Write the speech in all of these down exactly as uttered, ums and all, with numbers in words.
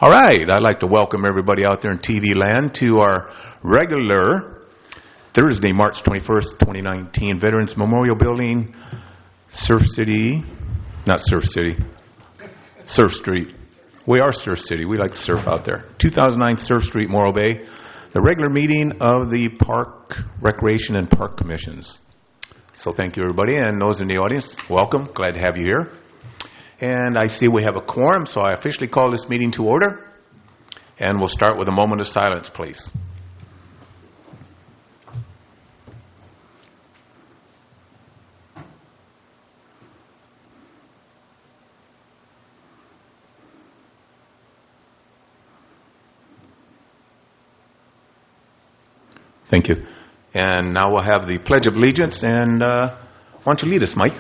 All right, I'd like to welcome everybody out there in T V land to our regular Thursday, March twenty-first, twenty nineteen Veterans Memorial Building, Surf City, not Surf City, Surf Street. We are Surf City. We like to surf out there. two thousand nine Surf Street, Morro Bay, the regular meeting of the Park, Recreation, and Park Commissions. So thank you, everybody, and those in the audience, welcome. Glad to have you here. And I see we have a quorum, so I officially call this meeting to order. And we'll start with a moment of silence, please. Thank you. And now we'll have the Pledge of Allegiance. And uh, why don't you lead us, Mike?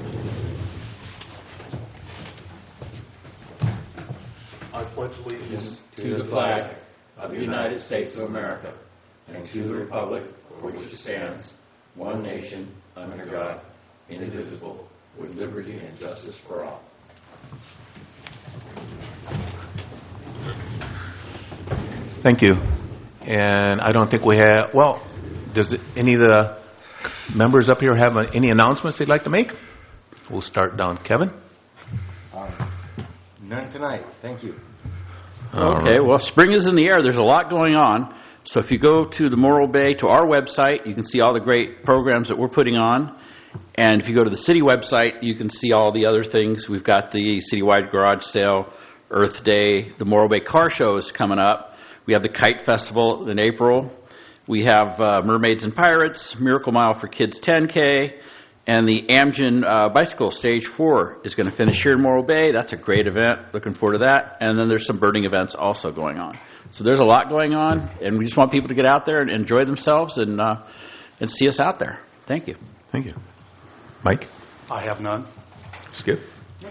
To the flag of the United States of America and to the republic for which it stands, one nation, under God, indivisible, with liberty and justice for all. Thank you. And I don't think we have, well, does it, any of the members up here have any announcements they'd like to make? We'll start down. Kevin? Um, none tonight. Thank you. Okay, well, spring is in the air. There's a lot going on. So if you go to the Morro Bay, to our website, you can see all the great programs that we're putting on. And if you go to the city website, you can see all the other things. We've got the citywide garage sale, Earth Day, the Morro Bay Car Show is coming up. We have the Kite Festival in April. We have uh, Mermaids and Pirates, Miracle Mile for Kids ten K. And the Amgen uh, Bicycle Stage four is going to finish here in Morro Bay. That's a great event. Looking forward to that. And then there's some birding events also going on. So there's a lot going on, and we just want people to get out there and enjoy themselves and uh, and see us out there. Thank you. Thank you. Mike? I have none. Skip?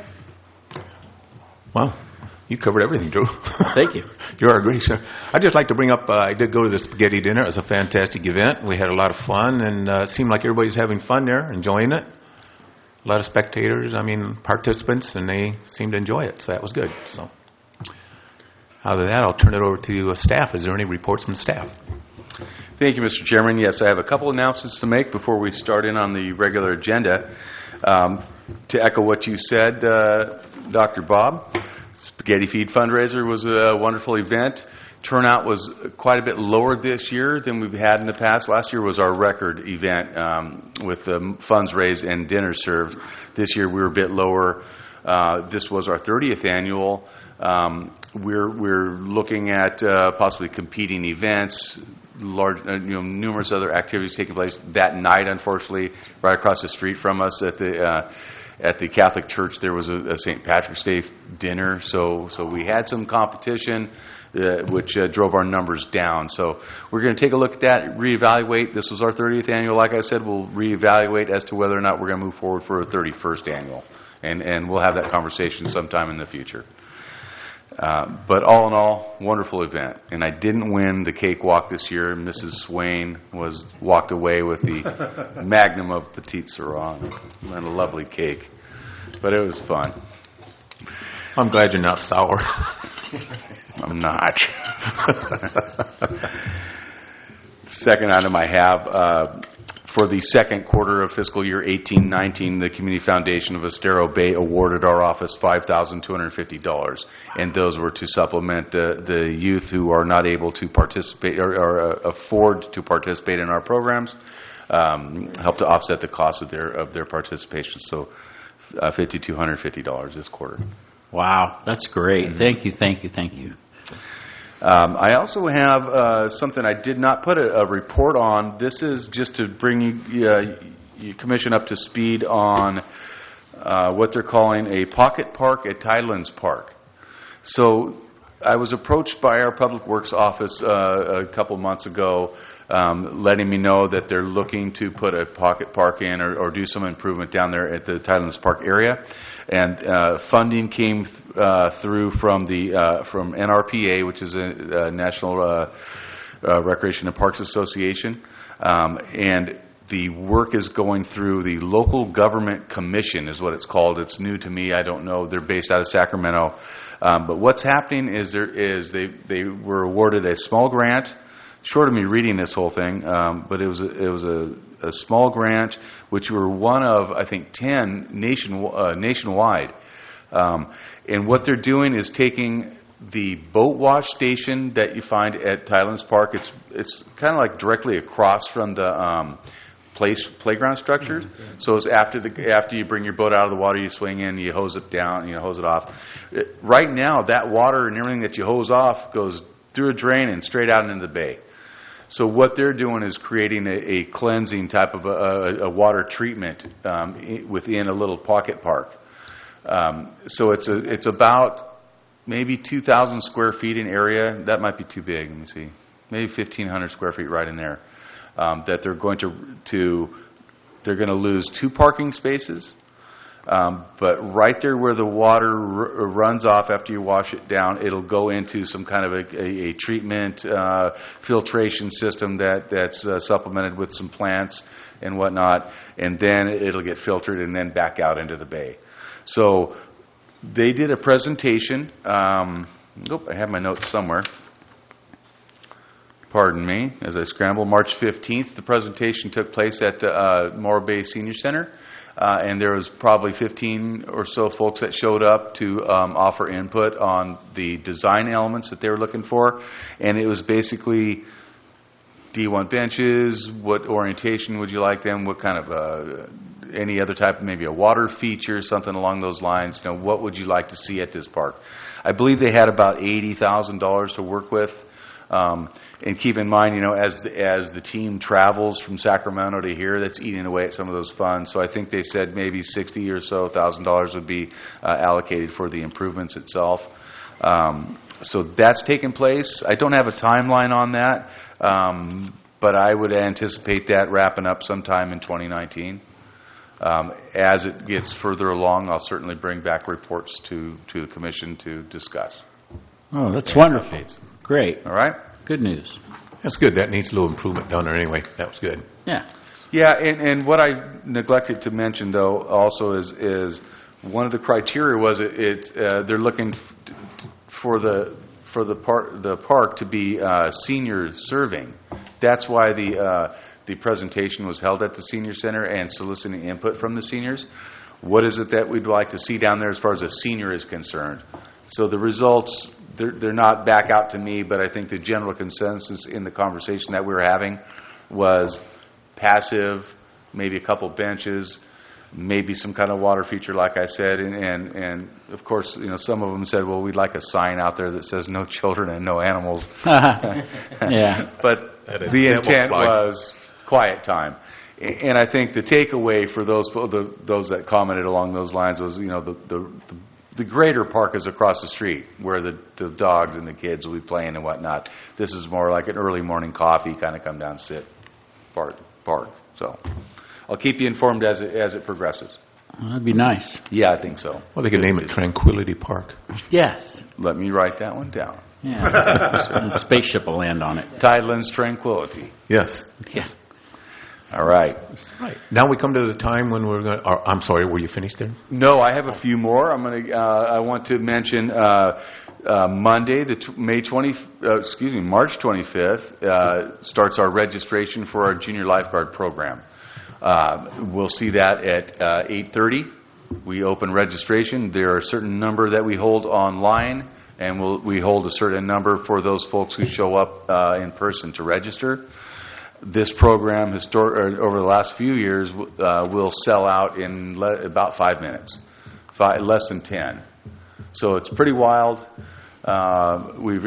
Wow. You covered everything, Drew. Thank you. You are a great sir. I'd just like to bring up, uh, I did go to the spaghetti dinner. It was a fantastic event. We had a lot of fun, and uh, it seemed like everybody's having fun there, enjoying it. A lot of spectators, I mean, participants, and they seemed to enjoy it, so that was good. So, other than that, I'll turn it over to uh, staff. Is there any reports from the staff? Thank you, Mister Chairman. Yes, I have a couple announcements to make before we start in on the regular agenda. Um, to echo what you said, uh, Doctor Bob, Spaghetti Feed fundraiser was a wonderful event. Turnout was quite a bit lower this year than we've had in the past. Last year was our record event um, with the funds raised and dinner served. This year we were a bit lower. Uh, this was our thirtieth annual. Um, we're we're looking at uh, possibly competing events, large, uh, you know, numerous other activities taking place that night. Unfortunately, right across the street from us at the uh, at the Catholic Church, there was a, a Saint Patrick's Day dinner, so so we had some competition, uh, which uh, drove our numbers down. So we're going to take a look at that, reevaluate. This was our thirtieth annual. Like I said, we'll reevaluate as to whether or not we're going to move forward for a thirty-first annual, and and we'll have that conversation sometime in the future. Uh, but all in all, wonderful event. And I didn't win the cakewalk this year. Missus Swain was walked away with the magnum of Petite Sirah and a lovely cake. But it was fun. I'm glad you're not sour. I'm not. Second item I have, uh, for the second quarter of fiscal year eighteen nineteen, the Community Foundation of Estero Bay awarded our office five thousand two hundred fifty dollars, and those were to supplement uh, the youth who are not able to participate or, or uh, afford to participate in our programs, um, help to offset the cost of their of their participation. So, uh, five thousand two hundred fifty dollars this quarter. Wow, that's great. Mm-hmm. Thank you, thank you, thank you. Um, I also have uh, something I did not put a, a report on. This is just to bring you, uh, you commission up to speed on uh, what they're calling a pocket park at Tidelands Park. So I was approached by our Public Works office uh, a couple months ago, um, letting me know that they're looking to put a pocket park in or, or do some improvement down there at the Tidelands Park area. And uh, funding came th- uh, through from the uh, from N R P A, which is a, a National uh, uh, Recreation and Parks Association, um, and the work is going through the Local Government Commission is what it's called. It's new to me. I don't know. They're based out of Sacramento. Um, but what's happening is there is they, they were awarded a small grant, short of me reading this whole thing, um, but it was a, it was a, a small grant, which were one of, I think, ten nation, uh, nationwide. Um, and what they're doing is taking the boat wash station that you find at Tidelands Park. It's it's kind of like directly across from the um, place playground structures. Mm-hmm. So it's after the after you bring your boat out of the water, you swing in, you hose it down, you know, hose it off. It, right now, that water and everything that you hose off goes through a drain and straight out into the bay. So what they're doing is creating a, a cleansing type of a, a, a water treatment um, within a little pocket park. Um, so it's a, it's about maybe two thousand square feet in area. That might be too big. Let me see. Maybe fifteen hundred square feet right in there. Um, that they're going to to they're going to lose two parking spaces. Um, but right there where the water r- runs off after you wash it down, it'll go into some kind of a, a, a treatment uh, filtration system that that's uh, supplemented with some plants and whatnot, and then it'll get filtered and then back out into the bay. So they did a presentation. Um, oop, I have my notes somewhere. Pardon me, as I scramble. March fifteenth, the presentation took place at the uh, Morro Bay Senior Center, uh, and there was probably fifteen or so folks that showed up to um, offer input on the design elements that they were looking for. And it was basically, do you want benches? What orientation would you like them? What kind of uh, any other type, maybe a water feature, something along those lines. You know, what would you like to see at this park? I believe they had about eighty thousand dollars to work with. Um, and keep in mind, you know, as as the team travels from Sacramento to here, that's eating away at some of those funds. So I think they said maybe sixty or so thousand dollars would be uh, allocated for the improvements itself. Um, so that's taken place. I don't have a timeline on that, um, but I would anticipate that wrapping up sometime in twenty nineteen. Um, as it gets further along, I'll certainly bring back reports to, to the commission to discuss. Oh, that's wonderful. Great. All right? Good news. That's good. That needs a little improvement down there anyway. That was good. Yeah. Yeah, and, and what I neglected to mention, though, also is is one of the criteria was it, it uh, they're looking f- for the for the park the park to be uh, senior serving. That's why the uh, the presentation was held at the senior center and soliciting input from the seniors. What is it that we'd like to see down there as far as a senior is concerned? So the results, they're, they're not back out to me, but I think the general consensus in the conversation that we were having was passive, maybe a couple benches, maybe some kind of water feature, like I said, and, and, and of course, you know, some of them said, well, we'd like a sign out there that says no children and no animals. Yeah. But the intent was quiet time. And I think the takeaway for those the, those that commented along those lines was, you know, the, the, the greater park is across the street where the, the dogs and the kids will be playing and whatnot. This is more like an early morning coffee, kind of come down, sit, park. park. So I'll keep you informed as it, as it progresses. Well, that'd be nice. Yeah, I think so. Well, they could name it Tranquility Park. Yes. Let me write that one down. Yeah. The spaceship will land on it. Tidelands Tranquility. Yes. Yes. All right. Right. Now we come to the time when we're going to... I'm sorry, were you finished there? No, I have a few more. I'm going to. Uh, I want to mention uh, uh, Monday, the t- May twentieth. Uh, excuse me, March twenty-fifth uh, starts our registration for our junior lifeguard program. Uh, we'll see that at uh, eight thirty. We open registration. There are a certain number that we hold online, and we'll, we hold a certain number for those folks who show up uh, in person to register. This program, histor- over the last few years, uh, will sell out in le- about five minutes, five, less than ten. So it's pretty wild. Uh, we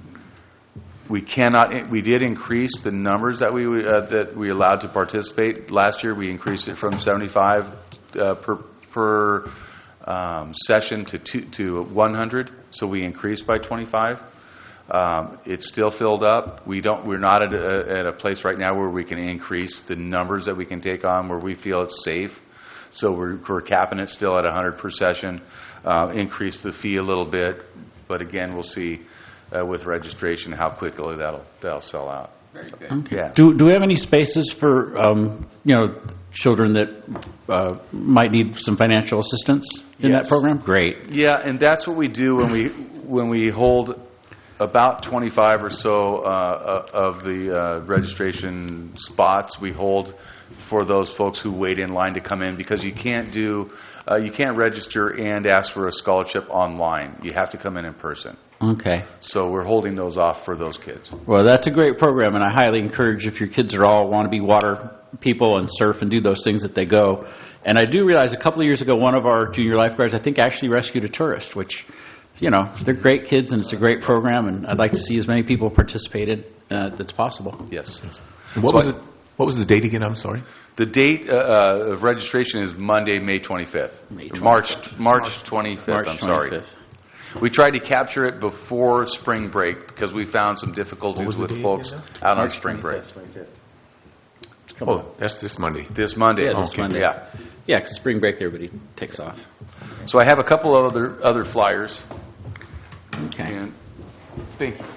we cannot. We did increase the numbers that we uh, that we allowed to participate. Last year, we increased it from seventy-five uh, per per um, session to two, to one hundred. So we increased by twenty-five. Um, it's still filled up. We don't. We're not at a, at a place right now where we can increase the numbers that we can take on, where we feel it's safe. So we're, we're capping it still at one hundred per session. Uh, increase the fee a little bit, but again, we'll see uh, with registration how quickly that'll that'll sell out. Very good. Okay. Yeah. Do, do we have any spaces for, um, you know, children that uh, might need some financial assistance in Yes. that program? Great. Yeah, and that's what we do when we when we hold about twenty-five or so uh, of the uh, registration spots. We hold for those folks who wait in line to come in, because you can't do uh, you can't register and ask for a scholarship online. You have to come in in person. Okay. So we're holding those off for those kids. Well, that's a great program, and I highly encourage, if your kids are all want to be water people and surf and do those things, that they go. And I do realize a couple of years ago, one of our junior lifeguards, I think, actually rescued a tourist, which, you know, they're great kids, and it's a great program, and I'd like to see as many people participated uh, that's possible. Yes. What So was I- it? What was the date again? I'm sorry. The date uh, uh, of registration is Monday, May twenty-fifth. May March March twenty-fifth. March I'm sorry. twenty-fifth. We tried to capture it before spring break because we found some difficulties was the with date folks again out on March spring break. Oh, that's this Monday. This Monday. Yeah, this Okay. Monday. Yeah. Yeah, because spring break, everybody takes off. So I have a couple of other other flyers. Okay. And thank you.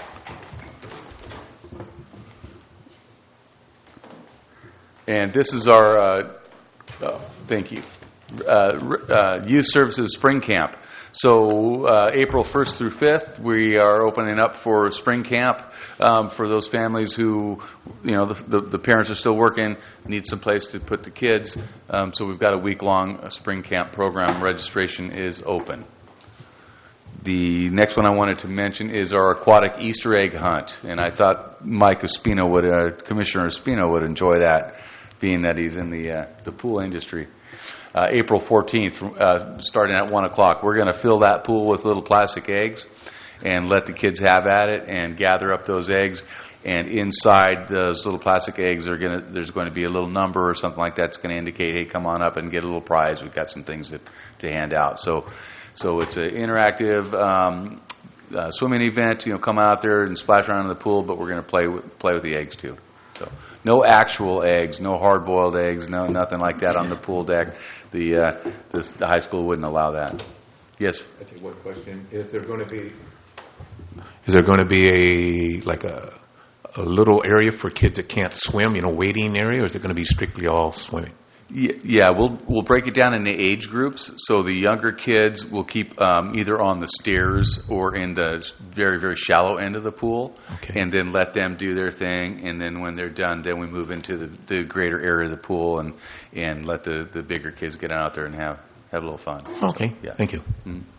And this is our, uh, oh, thank you, uh, r- uh, Youth Services Spring Camp. So uh, April first through fifth, we are opening up for spring camp um, for those families who, you know, the, the, the parents are still working, need some place to put the kids. Um, so we've got a week-long spring camp program. Registration is open. The next one I wanted to mention is our aquatic Easter egg hunt, and I thought Mike Espino would, uh, Commissioner Espino would enjoy that, being that he's in the uh, the pool industry. Uh, April fourteenth, uh, starting at one o'clock, we're going to fill that pool with little plastic eggs and let the kids have at it and gather up those eggs. And inside those little plastic eggs, are going to, there's going to be a little number or something like that that's going to indicate, hey, come on up and get a little prize. We've got some things to, to hand out. So. So it's an interactive um, uh, swimming event. You know, come out there and splash around in the pool, but we're going to play with, play with the eggs too. So no actual eggs, no hard-boiled eggs, no nothing like that on the pool deck. The uh, the, the high school wouldn't allow that. Yes. Okay, one question: Is there going to be is there going to be a like a a little area for kids that can't swim? You know, waiting area, or is it going to be strictly all swimming? Yeah, we'll we'll break it down into age groups. So the younger kids will keep um, either on the stairs or in the very, very shallow end of the pool, Okay. and then let them do their thing. And then when they're done, then we move into the, the greater area of the pool and, and let the, the bigger kids get out there and have, have a little fun. Okay, Yeah. thank you.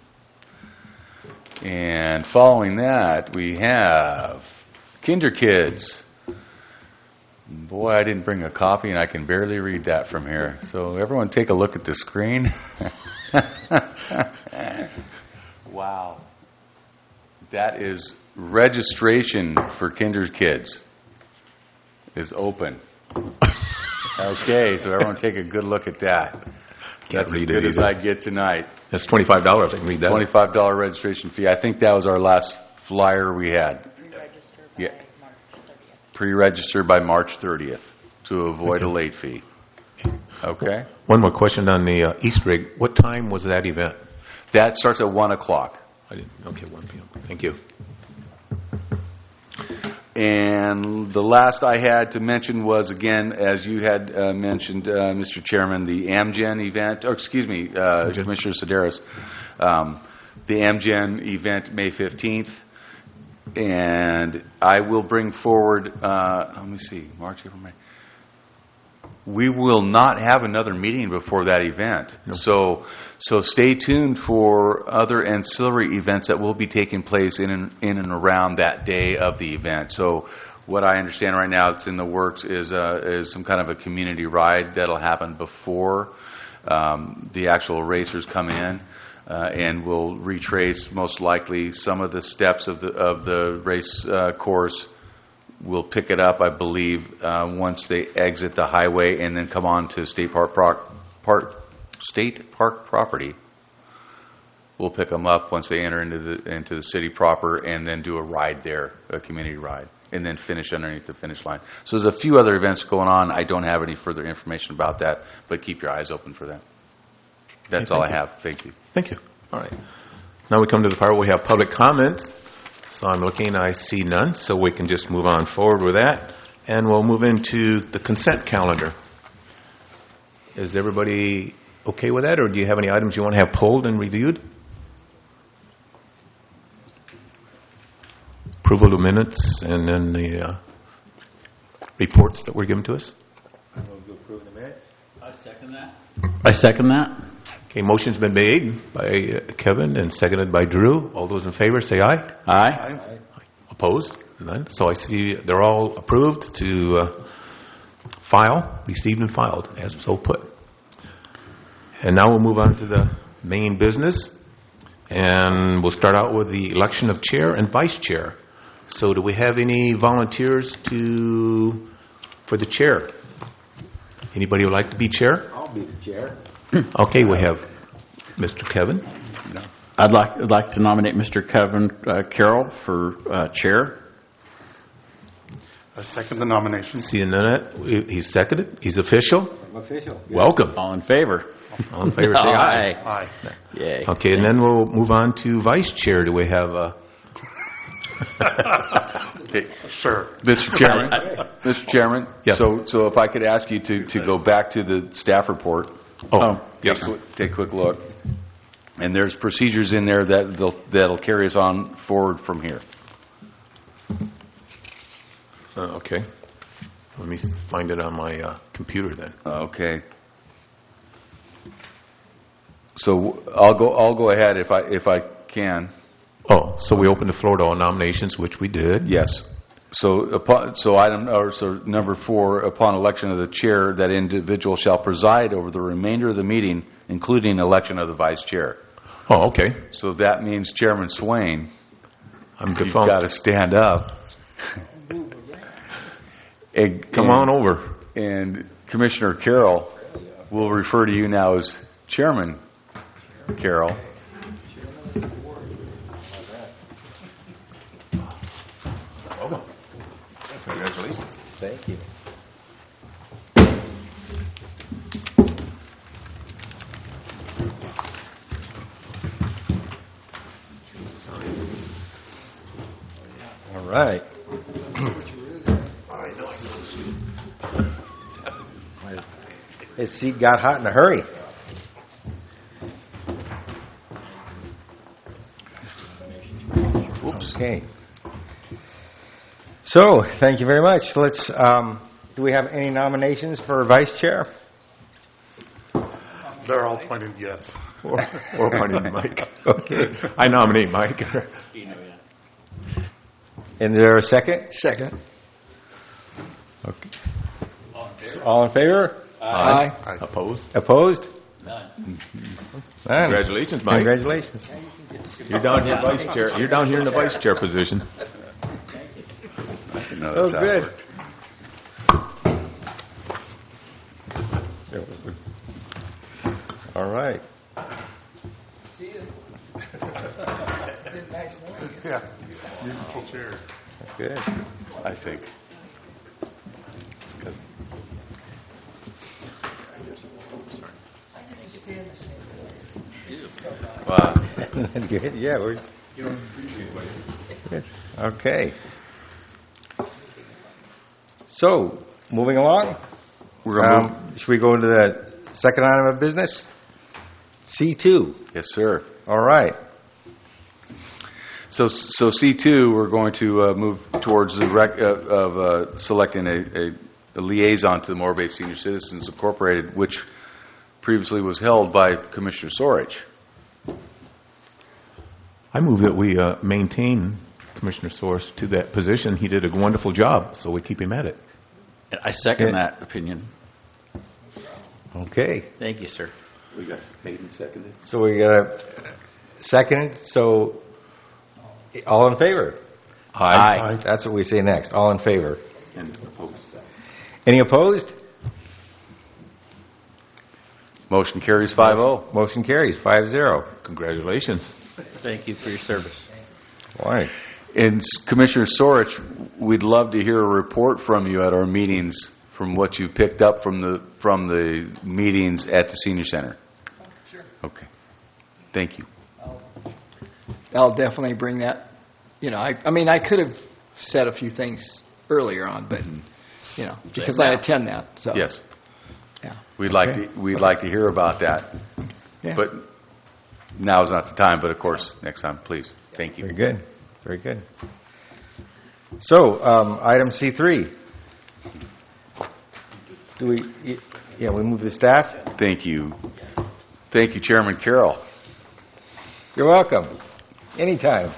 And following that, we have Kinder Kids. Boy, I didn't bring a copy, and I can barely read that from here. So everyone take a look at the screen. Wow. That is registration for Kinder Kids is open. Okay, so everyone take a good look at that. Can't That's as read good it as either. I get tonight. That's twenty-five dollars. I can read that. twenty-five dollars registration fee. I think that was our last flyer we had. Pre-register by Yeah. March thirtieth. Pre-register by March thirtieth to avoid a late fee. Okay? One more question on the uh, Easter egg. What time was that event? That starts at one o'clock. I didn't. Okay, one p.m. Thank you. And the last I had to mention was, again, as you had uh, mentioned, uh, Mister Chairman, the Amgen event, or excuse me, uh, Amgen. Commissioner Sedaris, um, the Amgen event, May fifteenth. And I will bring forward, uh, let me see, March, April, May. We will not have another meeting before that event. So so stay tuned for other ancillary events that will be taking place in and, in and around that day of the event. So what I understand right now that's in the works is uh, is some kind of a community ride that'll happen before um, the actual racers come in. Uh, and we'll retrace most likely some of the steps of the of the race uh, course. We'll pick it up, I believe, uh, once they exit the highway and then come on to State Park, Park, Park State Park property. We'll pick them up once they enter into the into the city proper, and then do a ride there, a community ride, and then finish underneath the finish line. So there's a few other events going on. I don't have any further information about that, but keep your eyes open for that. That's Okay, all I thank you. have. Thank you. Thank you. All right. Now we come to the part where we have public comments. So I'm looking, I see none, so we can just move on forward with that. And we'll move into the consent calendar. Is everybody okay with that, or do you have any items you want to have pulled and reviewed? Approval of minutes and then the uh, reports that were given to us. I move to approve the minutes. I second that. I second that. Okay, motion's been made by uh, Kevin and seconded by Drew. All those in favor say aye. Aye. Opposed? None. So I see they're all approved to uh, file, received and filed, as so put. And now we'll move on to the main business, and we'll start out with the election of chair and vice chair. So do we have any volunteers to for the chair? Anybody would like to be chair? I'll be the chair. Okay, we have Mister Kevin. I'd like, I'd like to nominate Mister Kevin uh, Carroll for uh, chair. I second the nomination. Seeing none, he's seconded. He's official. I'm official. Welcome. All in favor? All in favor, say aye. Aye. Yay. Okay, and then we'll move on to vice chair. Do we have a... Okay. Sure. Mister Chairman, Mister Chairman? Yes. So, so if I could ask you to, to go back to the staff report. Oh, Take yes. a quick- Take a quick look. And there's procedures in there that they'll, that'll carry us on forward from here. Uh, okay. Let me find it on my uh, computer then. Okay. So I'll go, I'll go ahead if I, if I can. Oh, so we opened the floor to all nominations, which we did. Yes. So upon, so item, or so number four, upon election of the chair, that individual shall preside over the remainder of the meeting, including election of the vice chair. Oh, okay. So that means Chairman Swain, I'm you've defunct. got to stand up. And- Come on over. And Commissioner Carroll, we'll refer to you now as Chairman Carroll. Welcome. Congratulations. Thank you. All right. His seat got hot in a hurry. Okay. So, thank you very much. Let's, um, do we have any nominations for vice chair? They're all pointed yes. Or, or my name, Mike. Okay. I nominate Mike. Is there a second? Second. Okay. All in favor? Aye. Opposed? Opposed? None. None. Congratulations, Mike. Congratulations. You're down here, vice chair. You're down here in the vice chair position. No, Oh, that's how it good. works. All right. Yeah. Musical chair. Good. I think. Wow. Good. Yeah, we're. Good. Okay. So, moving along. We're going to move. Um, should we go into the second item of business? C two. Yes, sir. All right. So, so C two, we're going to uh, move towards the rec, uh, of uh, selecting a, a, a liaison to the Morro Bay Senior Citizens Incorporated, which previously was held by Commissioner Sorich. I move that we uh, maintain Commissioner Source to that position. He did a wonderful job, so we keep him at it. I second Okay. that opinion. Okay. Thank you, sir. We got made and seconded. So we got a second. So, all in favor? Aye. That's what we say next. All in favor. And opposed. Any opposed? Motion carries five oh. Motion carries five zero. Congratulations. Thank you for your service. All right. And Commissioner Sorich, we'd love to hear a report from you at our meetings from what you picked up from the from the meetings at the senior center. Sure. Okay. Thank you. I'll definitely bring that you know, I, I mean, I could have said a few things earlier on, but, you know, because I now. attend that, so. Yes. Yeah. We'd like to, we'd like to hear about that. Yeah. But now is not the time, but of course, next time, please. Thank you. Very good. Very good. So, um, item C three. Do we, yeah, we move the staff? Thank you. Thank you, Chairman Carroll. You're welcome. Anytime.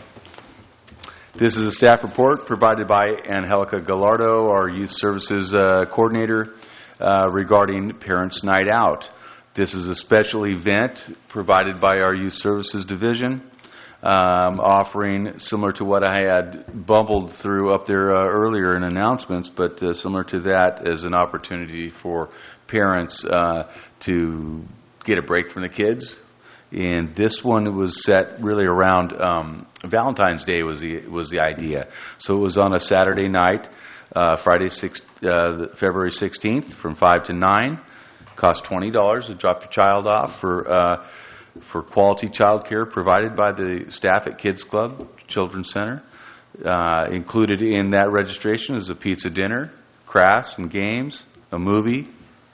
This is a staff report provided by Angelica Gallardo, our Youth Services uh, Coordinator, uh, regarding Parents' Night Out. This is a special event provided by our Youth Services Division, um, offering similar to what I had bumbled through up there uh, earlier in announcements, but uh, similar to that as an opportunity for parents uh, to get a break from the kids. And this one was set really around um, Valentine's Day was the was the idea. So it was on a Saturday night, uh, Friday, six, uh, February sixteenth, from five to nine. Cost twenty dollars to drop your child off for uh, for quality child care provided by the staff at Kids Club Children's Center. Uh, included in that registration is a pizza dinner, crafts and games, a movie.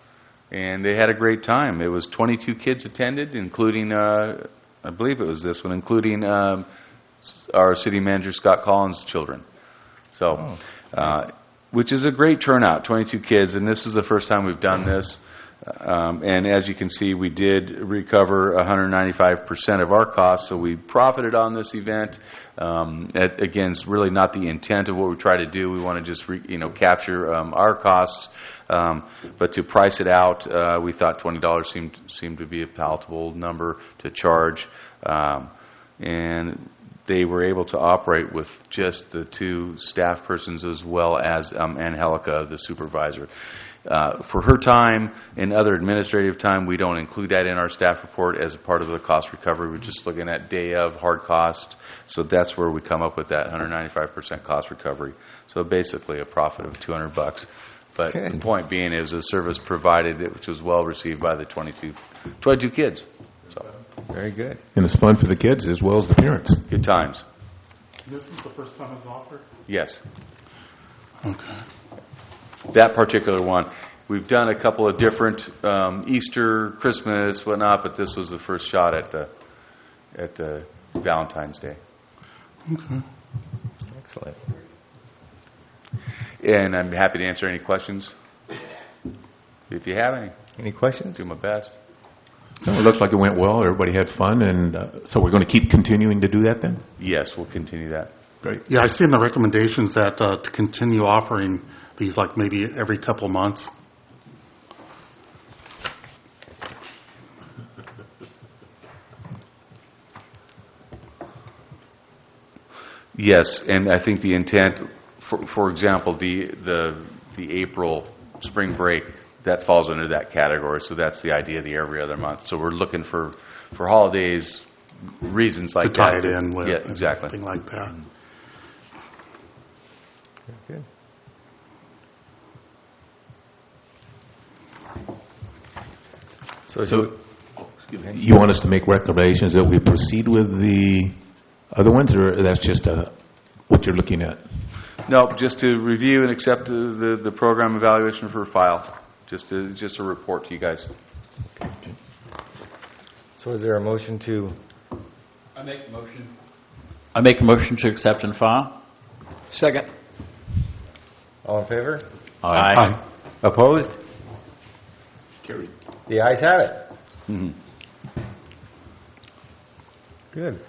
And they had a great time. It was twenty-two kids attended, including, uh, I believe it was this one, including um, our city manager, Scott Collins' children. So, uh, which is a great turnout, twenty-two kids, and this is the first time we've done this. Um, and as you can see, we did recover one hundred ninety-five percent of our costs, so we profited on this event. Um, at, again, it's really not the intent of what we try to do. We want to just, re, you know, capture um, our costs. Um, but to price it out, uh, we thought twenty dollars seemed seemed to be a palatable number to charge, um, and they were able to operate with just the two staff persons as well as um, Angelica, the supervisor. Uh, for her time and other administrative time, we don't include that in our staff report as a part of the cost recovery. We're just looking at day of hard cost, so that's where we come up with that one hundred ninety-five percent cost recovery. So basically, a profit of two hundred bucks. But Good. the point being is a service provided which was well received by the twenty-two, twenty-two kids. So Very good. And it's fun for the kids as well as the parents. good times. This is the first time it's offered? Yes. Okay. That particular one. We've done a couple of different um, Easter, Christmas, whatnot, but this was the first shot at the at the Valentine's Day. Okay. Excellent. And I'm happy to answer any questions if you have any. Any questions? Do my best. No, it looks like it went well. Everybody had fun, and uh, so we're going to keep continuing to do that then? Yes, we'll continue that. Great. Yeah, I see in the recommendations that uh, to continue offering these like maybe every couple months. Yes, and I think the intent, for, for example, the, the the April spring break, that falls under that category. So that's the idea of the every other month. So we're looking for, for holidays, reasons like To tie that. it in with. Yeah, exactly. Something like that. Very good. So, So you want us to make recommendations that we proceed with the other ones, or that's just uh, what you're looking at? No, just to review and accept the, the, the program evaluation for file. Just to, just a report to you guys. so is there a motion to? I make a motion. I make a motion to accept and file. Second. All in favor? Aye. Opposed? Carried. The ayes have it. Mhm. Good.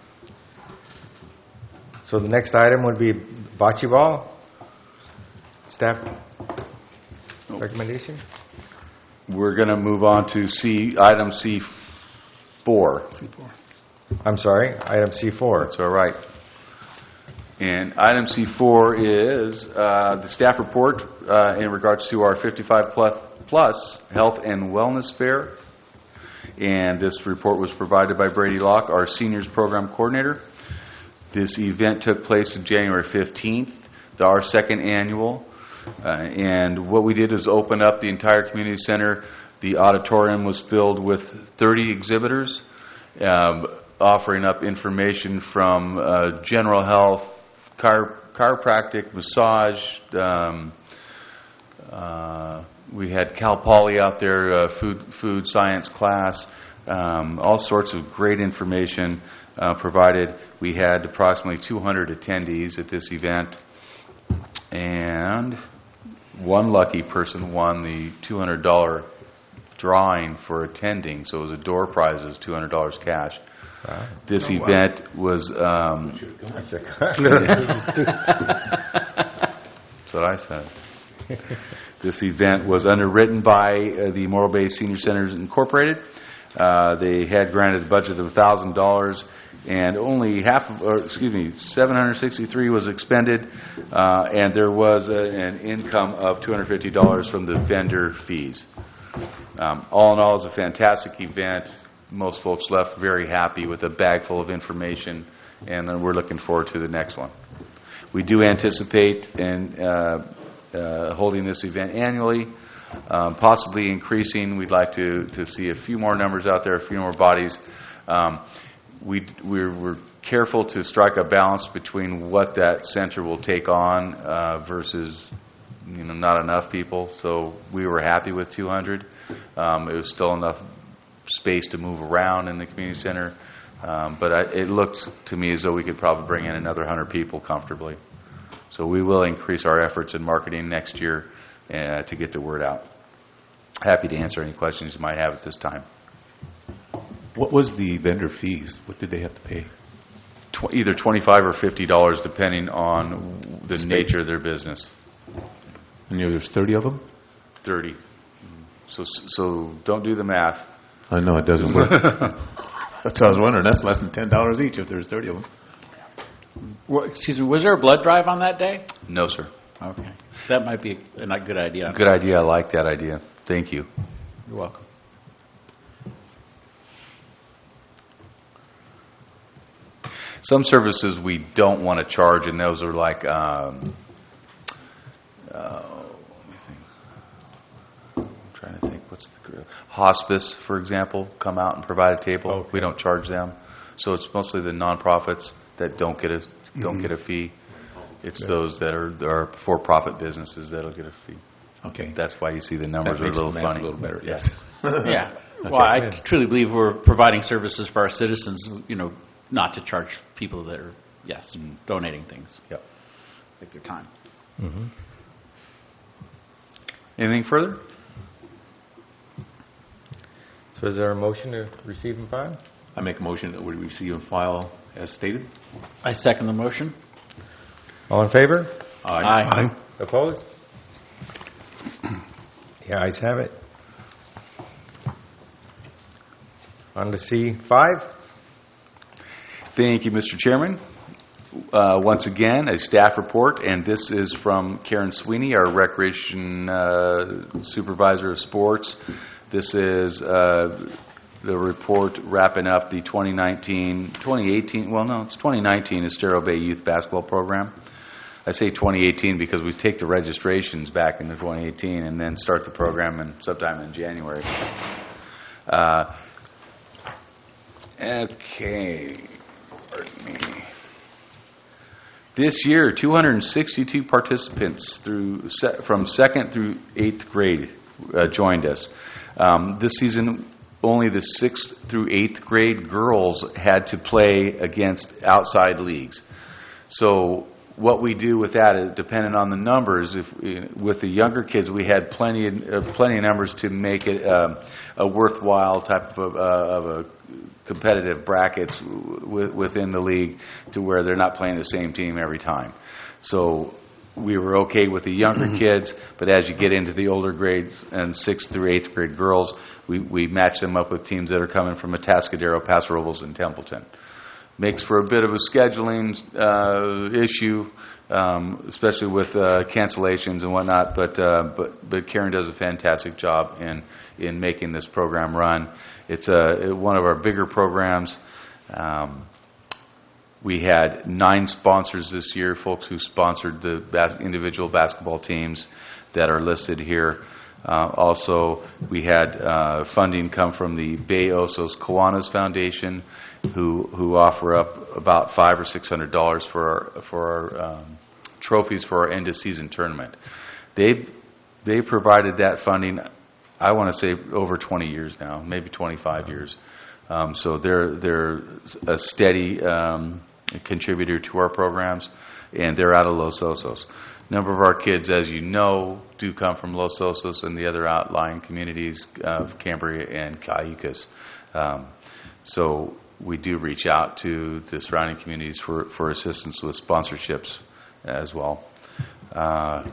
So the next item would be bocce ball. Staff recommendation? We're going to move on to C, item C four. I'm sorry, item C four. That's all right. And item C four is uh, the staff report uh, in regards to our fifty-five plus, plus Health and Wellness Fair. And this report was provided by Brady Locke, our Seniors Program Coordinator. This event took place on January fifteenth, the, our second annual. Uh, and what we did is open up the entire community center. The auditorium was filled with thirty exhibitors, um, offering up information from uh, general health, chiro- chiropractic, massage. Um, uh, we had Cal Poly out there, uh, food food science class. Um, all sorts of great information uh, provided. We had approximately two hundred attendees at this event, and one lucky person won the two hundred dollars drawing for attending. So it was a door prize, it was two hundred dollars cash. Wow. This event was, um, That's a- that's what I said. This event was underwritten by uh, the Morro Bay Senior Centers Incorporated. Uh, they had granted a budget of one thousand dollars, and only half, of, or excuse me, seven hundred sixty-three was expended, uh, and there was a, an income of two hundred fifty dollars from the vendor fees. Um, all in all, it was a fantastic event. Most folks left very happy with a bag full of information, and uh, we're looking forward to the next one. We do anticipate in, uh, uh, holding this event annually, um, possibly increasing. We'd like to, to see a few more numbers out there, a few more bodies. Um, we, we're, we're careful to strike a balance between what that center will take on uh, versus you know, not enough people. So we were happy with two hundred. Um, it was still enough space to move around in the community center. Um, but I, it looked to me as though we could probably bring in another one hundred people comfortably. So we will increase our efforts in marketing next year uh, to get the word out. Happy to answer any questions you might have at this time. What was the vendor fees? What did they have to pay? Tw- either twenty-five dollars or fifty dollars depending on the Space. nature of their business. And there was thirty of them? thirty. So, so don't do the math. I know it doesn't work. That's what I was wondering. That's less than ten dollars each if there's thirty of them. Well, excuse me, was there a blood drive on that day? No, sir. Okay. That might be a not good idea. Good idea. I like that idea. Thank you. You're welcome. Some services we don't want to charge, and those are like, um, uh, let me think. I'm trying to think. What's the hospice, for example, come out and provide a table. Okay. We don't charge them, so it's mostly the nonprofits that don't get a don't get a fee. It's those that are are for-profit businesses that'll get a fee. Okay. That's why you see the numbers That are a makes little the math funny. a little better, Yeah. yes. Yeah. Well, I truly believe we're providing services for our citizens, you know, not to charge people that are, yes, donating things. Yep. Take their time. Anything further? So is there a motion to receive and file? I make a motion that we receive and file as stated. I second the motion. All in favor? Aye. Aye. Opposed? The ayes have it. On to C five. Thank you, Mister Chairman. Uh, once again, a staff report, and this is from Karen Sweeney, our Recreation uh, Supervisor of Sports. This is uh, the report wrapping up the twenty nineteen, twenty eighteen, well, no, it's twenty nineteen Estero Bay Youth Basketball Program. I say twenty eighteen because we take the registrations back into twenty eighteen and then start the program in, sometime in January. Uh, okay. Pardon me. This year, two hundred sixty-two participants through se- from second through eighth grade uh, joined us. Um, this season, only the sixth through eighth grade girls had to play against outside leagues. So what we do with that is dependent on the numbers. If we, with the younger kids, we had plenty of, uh, plenty of numbers to make it um, a worthwhile type of, uh, of a competitive brackets w- within the league, to where they're not playing the same team every time. So we were okay with the younger kids, but as you get into the older grades and sixth through eighth grade girls, we, we match them up with teams that are coming from Atascadero, Paso Robles, and Templeton. Makes for a bit of a scheduling uh, issue, um, especially with uh, cancellations and whatnot. But uh, but but Karen does a fantastic job in in making this program run. It's a one of our bigger programs. Um, we had nine sponsors this year, folks who sponsored the bas- individual basketball teams that are listed here. Uh, also, we had uh, funding come from the Bay Osos Kiwanis Foundation, who who offer up about five or six hundred dollars for our, for our um, trophies for our end of season tournament. They they provided that funding, I want to say over twenty years now, maybe twenty-five years. Um, so they're they're a steady um, contributor to our programs, and they're out of Los Osos. A number of our kids, as you know, do come from Los Osos and the other outlying communities of Cambria and Cayucas. Um, so we do reach out to the surrounding communities for, for assistance with sponsorships as well. Uh,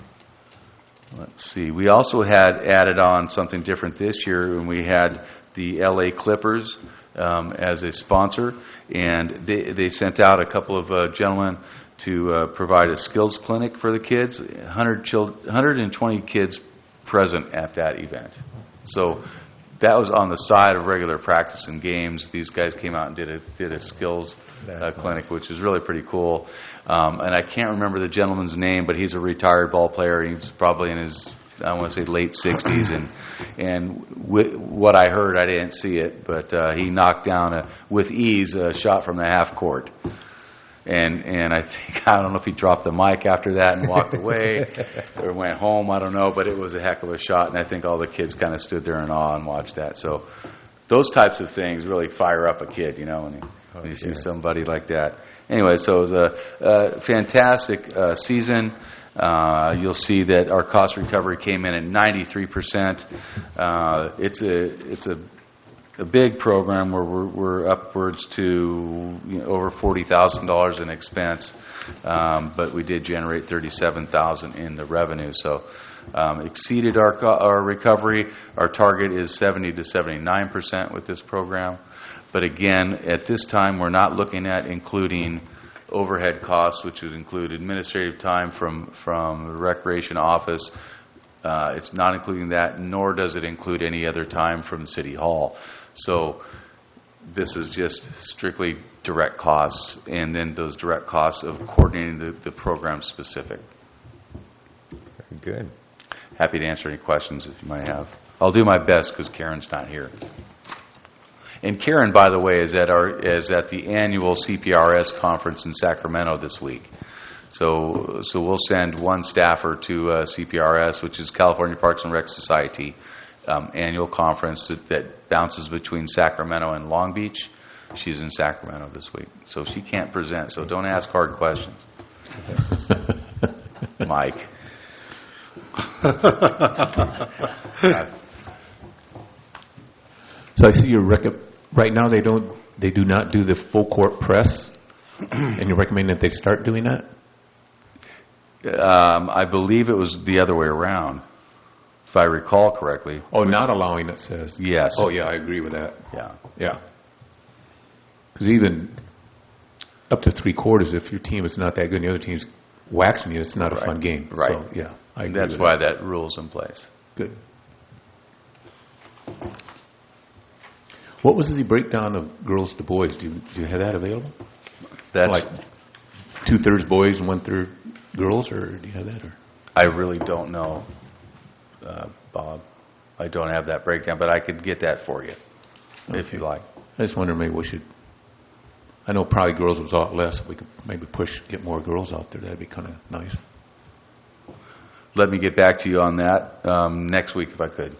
let's see. We also had added on something different this year, and we had the L A Clippers um, as a sponsor, and they, they sent out a couple of uh, gentlemen to uh, provide a skills clinic for the kids. one hundred children, one hundred twenty kids present at that event. So that was on the side of regular practice and games. These guys came out and did a did a skills uh, clinic, which is really pretty cool. Um, and I can't remember the gentleman's name, but he's a retired ball player. He's probably in his, I want to say, late sixties. And and w- what I heard, I didn't see it, but uh, he knocked down a, with ease a shot from the half court. And and I think, I don't know if he dropped the mic after that and walked away or went home, I don't know, but it was a heck of a shot, and I think all the kids kind of stood there in awe and watched that. So those types of things really fire up a kid, you know, when you, when you see somebody like that. Anyway, so it was a, a fantastic uh, season. Uh, you'll see that our cost recovery came in at ninety-three percent. Uh, it's a it's a a big program where we're, we're upwards to you know, over forty thousand dollars in expense, um, but we did generate thirty-seven thousand dollars in the revenue. So um, exceeded our co- our recovery. Our target is seventy to seventy-nine percent with this program. But again, at this time, we're not looking at including overhead costs, which would include administrative time from, from the recreation office. Uh, it's not including that, nor does it include any other time from City Hall. So this is just strictly direct costs, and then those direct costs of coordinating the, the program specific. Very good. Happy to answer any questions if you might have. I'll do my best because Karen's not here. And Karen, by the way, is at our is at the annual C P R S conference in Sacramento this week. So so we'll send one staffer to uh, C P R S, which is California Parks and Rec Society. Um, annual conference that, that bounces between Sacramento and Long Beach. She's in Sacramento this week, so she can't present, so don't ask hard questions. Mike. So I see your rec- right now they don't they do not do the full court press, and you recommend that they start doing that? Um, I believe it was the other way around, if I recall correctly. Oh, not allowing it says. Yes. Oh yeah, I agree with that. Yeah. Yeah. Because even up to three quarters, if your team is not that good and the other team's waxing you, it's not a Right. fun game. Right. So, yeah, I agree That's with why that. that rule's in place. Good. What was the breakdown of girls to boys? Do you, do you have that available? That's Like two-thirds boys and one-third girls, or do you have that? Or? I really don't know, uh, Bob. I don't have that breakdown, but I could get that for you if you like. I just wonder maybe we should, I know probably girls was a lot less. If we could maybe push, get more girls out there, that'd be kind of nice. Let me get back to you on that um, next week if I could.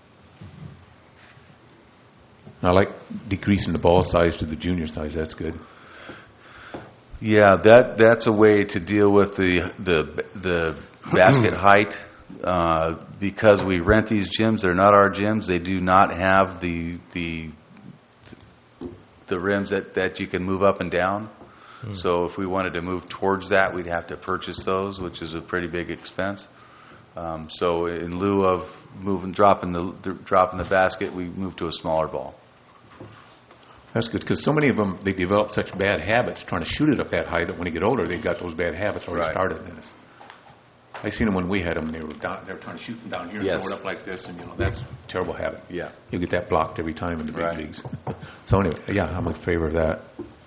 I like decreasing the ball size to the junior size. That's good. Yeah, that that's a way to deal with the the the basket height. Uh, because we rent these gyms, they're not our gyms. They do not have the the the rims that, that you can move up and down. Mm. So if we wanted to move towards that, we'd have to purchase those, which is a pretty big expense. Um, so in lieu of moving, dropping the dropping the basket, we move to a smaller ball. That's good, because so many of them, they develop such bad habits trying to shoot it up that high that when they get older, they've got those bad habits already Right. started. And it's, I seen them when we had them. They were down, they were trying to shoot them down here Yes. and throw it up like this, and you know that's a terrible habit. Yeah. You get that blocked every time in the big Right. leagues. So anyway, yeah, I'm in favor of that.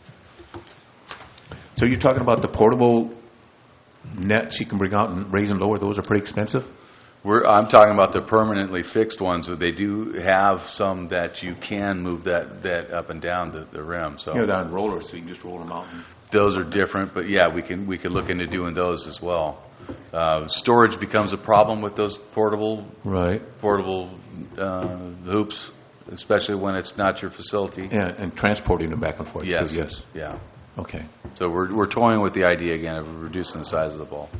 So you're talking about the portable nets you can bring out and raise and lower. Those are pretty expensive. We're, I'm talking about the permanently fixed ones, where they do have some that you can move that, that up and down the, the rim, so. You know, they're on rollers, so you can just roll them out. and- Those are different, but yeah, we can, we could look into doing those as well. Uh, storage becomes a problem with those portable, Right. portable, uh, hoops, especially when it's not your facility. Yeah, and transporting them back and forth. too, Yes. Yes. Yeah. Okay. So we're, we're toying with the idea again of reducing the size of the ball.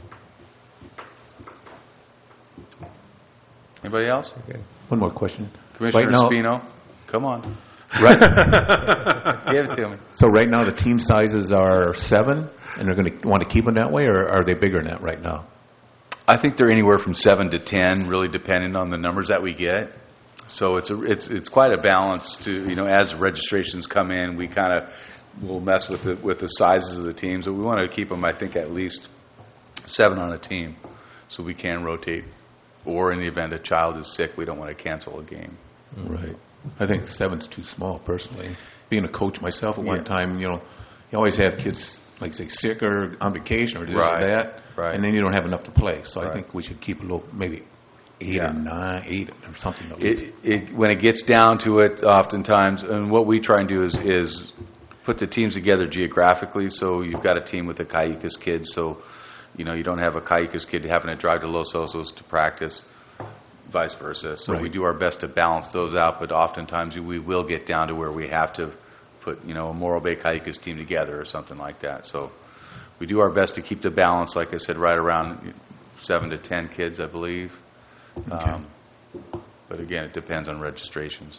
Anybody else? One more question. Commissioner Right now- Spino, come on. Right. Give it to me. So right now, the team sizes are seven, and they're going to want to keep them that way, or are they bigger than that right now? I think they're anywhere from seven to ten, really depending on the numbers that we get. So it's a, it's it's quite a balance to, you know, as registrations come in, we kind of will mess with the with the sizes of the teams, but we want to keep them, I think, at least seven on a team, so we can rotate. Or in the event a child is sick, we don't want to cancel a game. Right. I think seven's too small, personally. Being a coach myself at one Yeah. time, you know, you always have kids, like say, sick or on vacation or this Right. or that, Right. and then you don't have enough to play. So I Right. think we should keep a little, maybe eight Yeah. or nine, eight or something. at least. It, it, when it gets down to it, oftentimes, and what we try and do is, is put the teams together geographically. So you've got a team with the Cayucas kids, so you know you don't have a Cayucas kid having to drive to Los Osos to practice, vice versa. So we Right. do our best to balance those out, but oftentimes we will get down to where we have to put, you know, a Morro Bay Cayucas team together or something like that. So we do our best to keep the balance, like I said, right around seven to ten kids, I believe. Um, but again, it depends on registrations.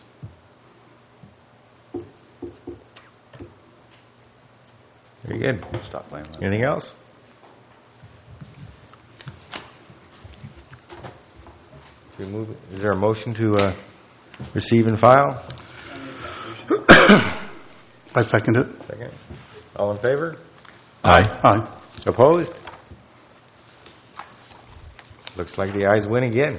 Very good. Stop playing with it. Anything else? Should we move it? Is there a motion to uh, receive and file? I second it. Second. All in favor? Aye. Aye. Opposed? Looks like the ayes win again.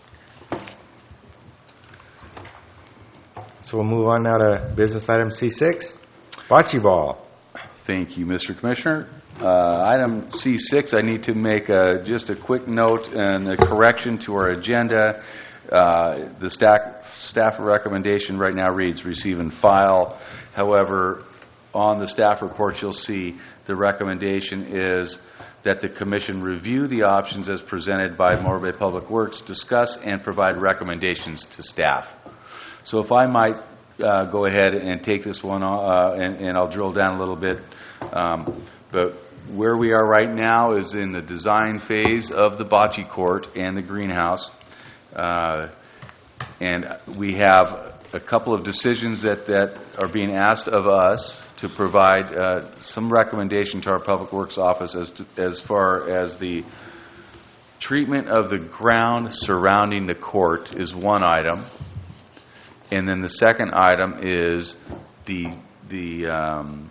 So we'll move on now to business item C six, bocce ball. Thank you, Mister Commissioner. Uh, Item C six, I need to make a- just a quick note and a correction to our agenda. Uh, The staff staff recommendation right now reads, receive and file. However, on the staff report, you'll see the recommendation is that the commission review the options as presented by Morro Bay Public Works, discuss and provide recommendations to staff. So if I might uh, go ahead and take this one, uh, and, and I'll drill down a little bit. Um, but where we are right now is in the design phase of the bocce court and the greenhouse. Uh, and we have a couple of decisions that, that are being asked of us to provide uh, some recommendation to our Public Works office as, to, as far as the treatment of the ground surrounding the court is one item. And then the second item is the the um,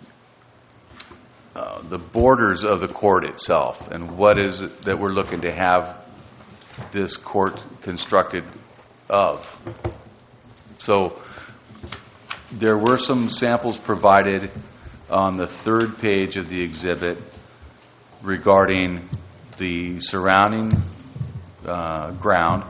uh, the borders of the court itself, and what is it that we're looking to have this court constructed of. So there were some samples provided on the third page of the exhibit regarding the surrounding uh, ground,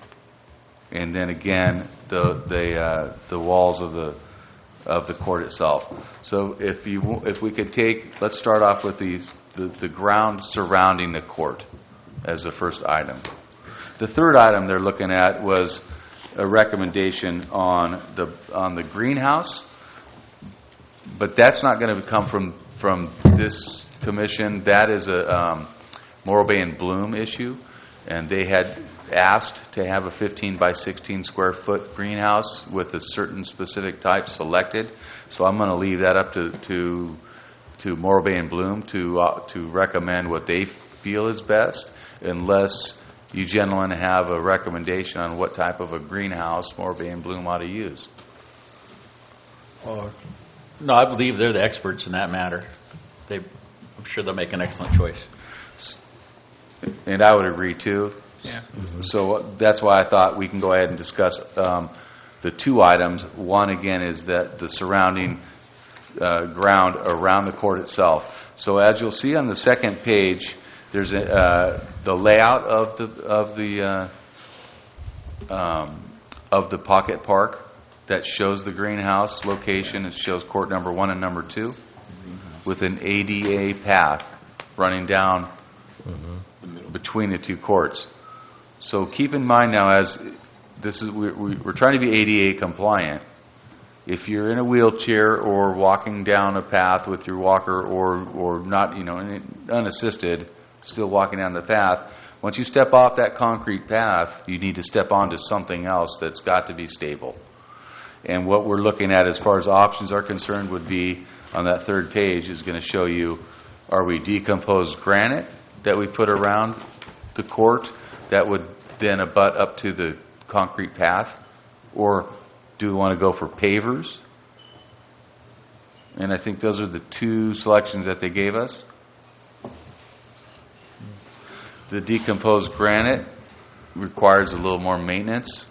and then again the the uh, the walls of the of the court itself. So if you w- if we could take, let's start off with the, the the ground surrounding the court as the first item. The third item they're looking at was a recommendation on the on the greenhouse, but that's not going to come from from this commission. That is a um, Morro Bay and Bloom issue, and they had asked to have a fifteen by sixteen square foot greenhouse with a certain specific type selected. So I'm going to leave that up to to to Morro Bay and Bloom to uh, to recommend what they feel is best, unless you gentlemen have a recommendation on what type of a greenhouse Morro Bay and Bloom ought to use. Or- No, I believe they're the experts in that matter. They, I'm sure they'll make an excellent choice. And I would agree too. Yeah. So that's why I thought we can go ahead and discuss um, the two items. One, again, is that the surrounding uh, ground around the court itself. So as you'll see on the second page, there's a, uh, the layout of the of the uh, um, of the Pocket Park that shows the greenhouse location. It shows court number one and number two with an A D A path running down between the two courts. So keep in mind now, as this is we, we, we're trying to be A D A compliant. If you're in a wheelchair or walking down a path with your walker, or or not, you know, unassisted, still walking down the path, once you step off that concrete path, you need to step onto something else that's got to be stable. And what we're looking at as far as options are concerned would be, on that third page, is going to show you, are we decomposed granite that we put around the court that would then abut up to the concrete path? Or do we want to go for pavers? And I think those are the two selections that they gave us. The decomposed granite requires a little more maintenance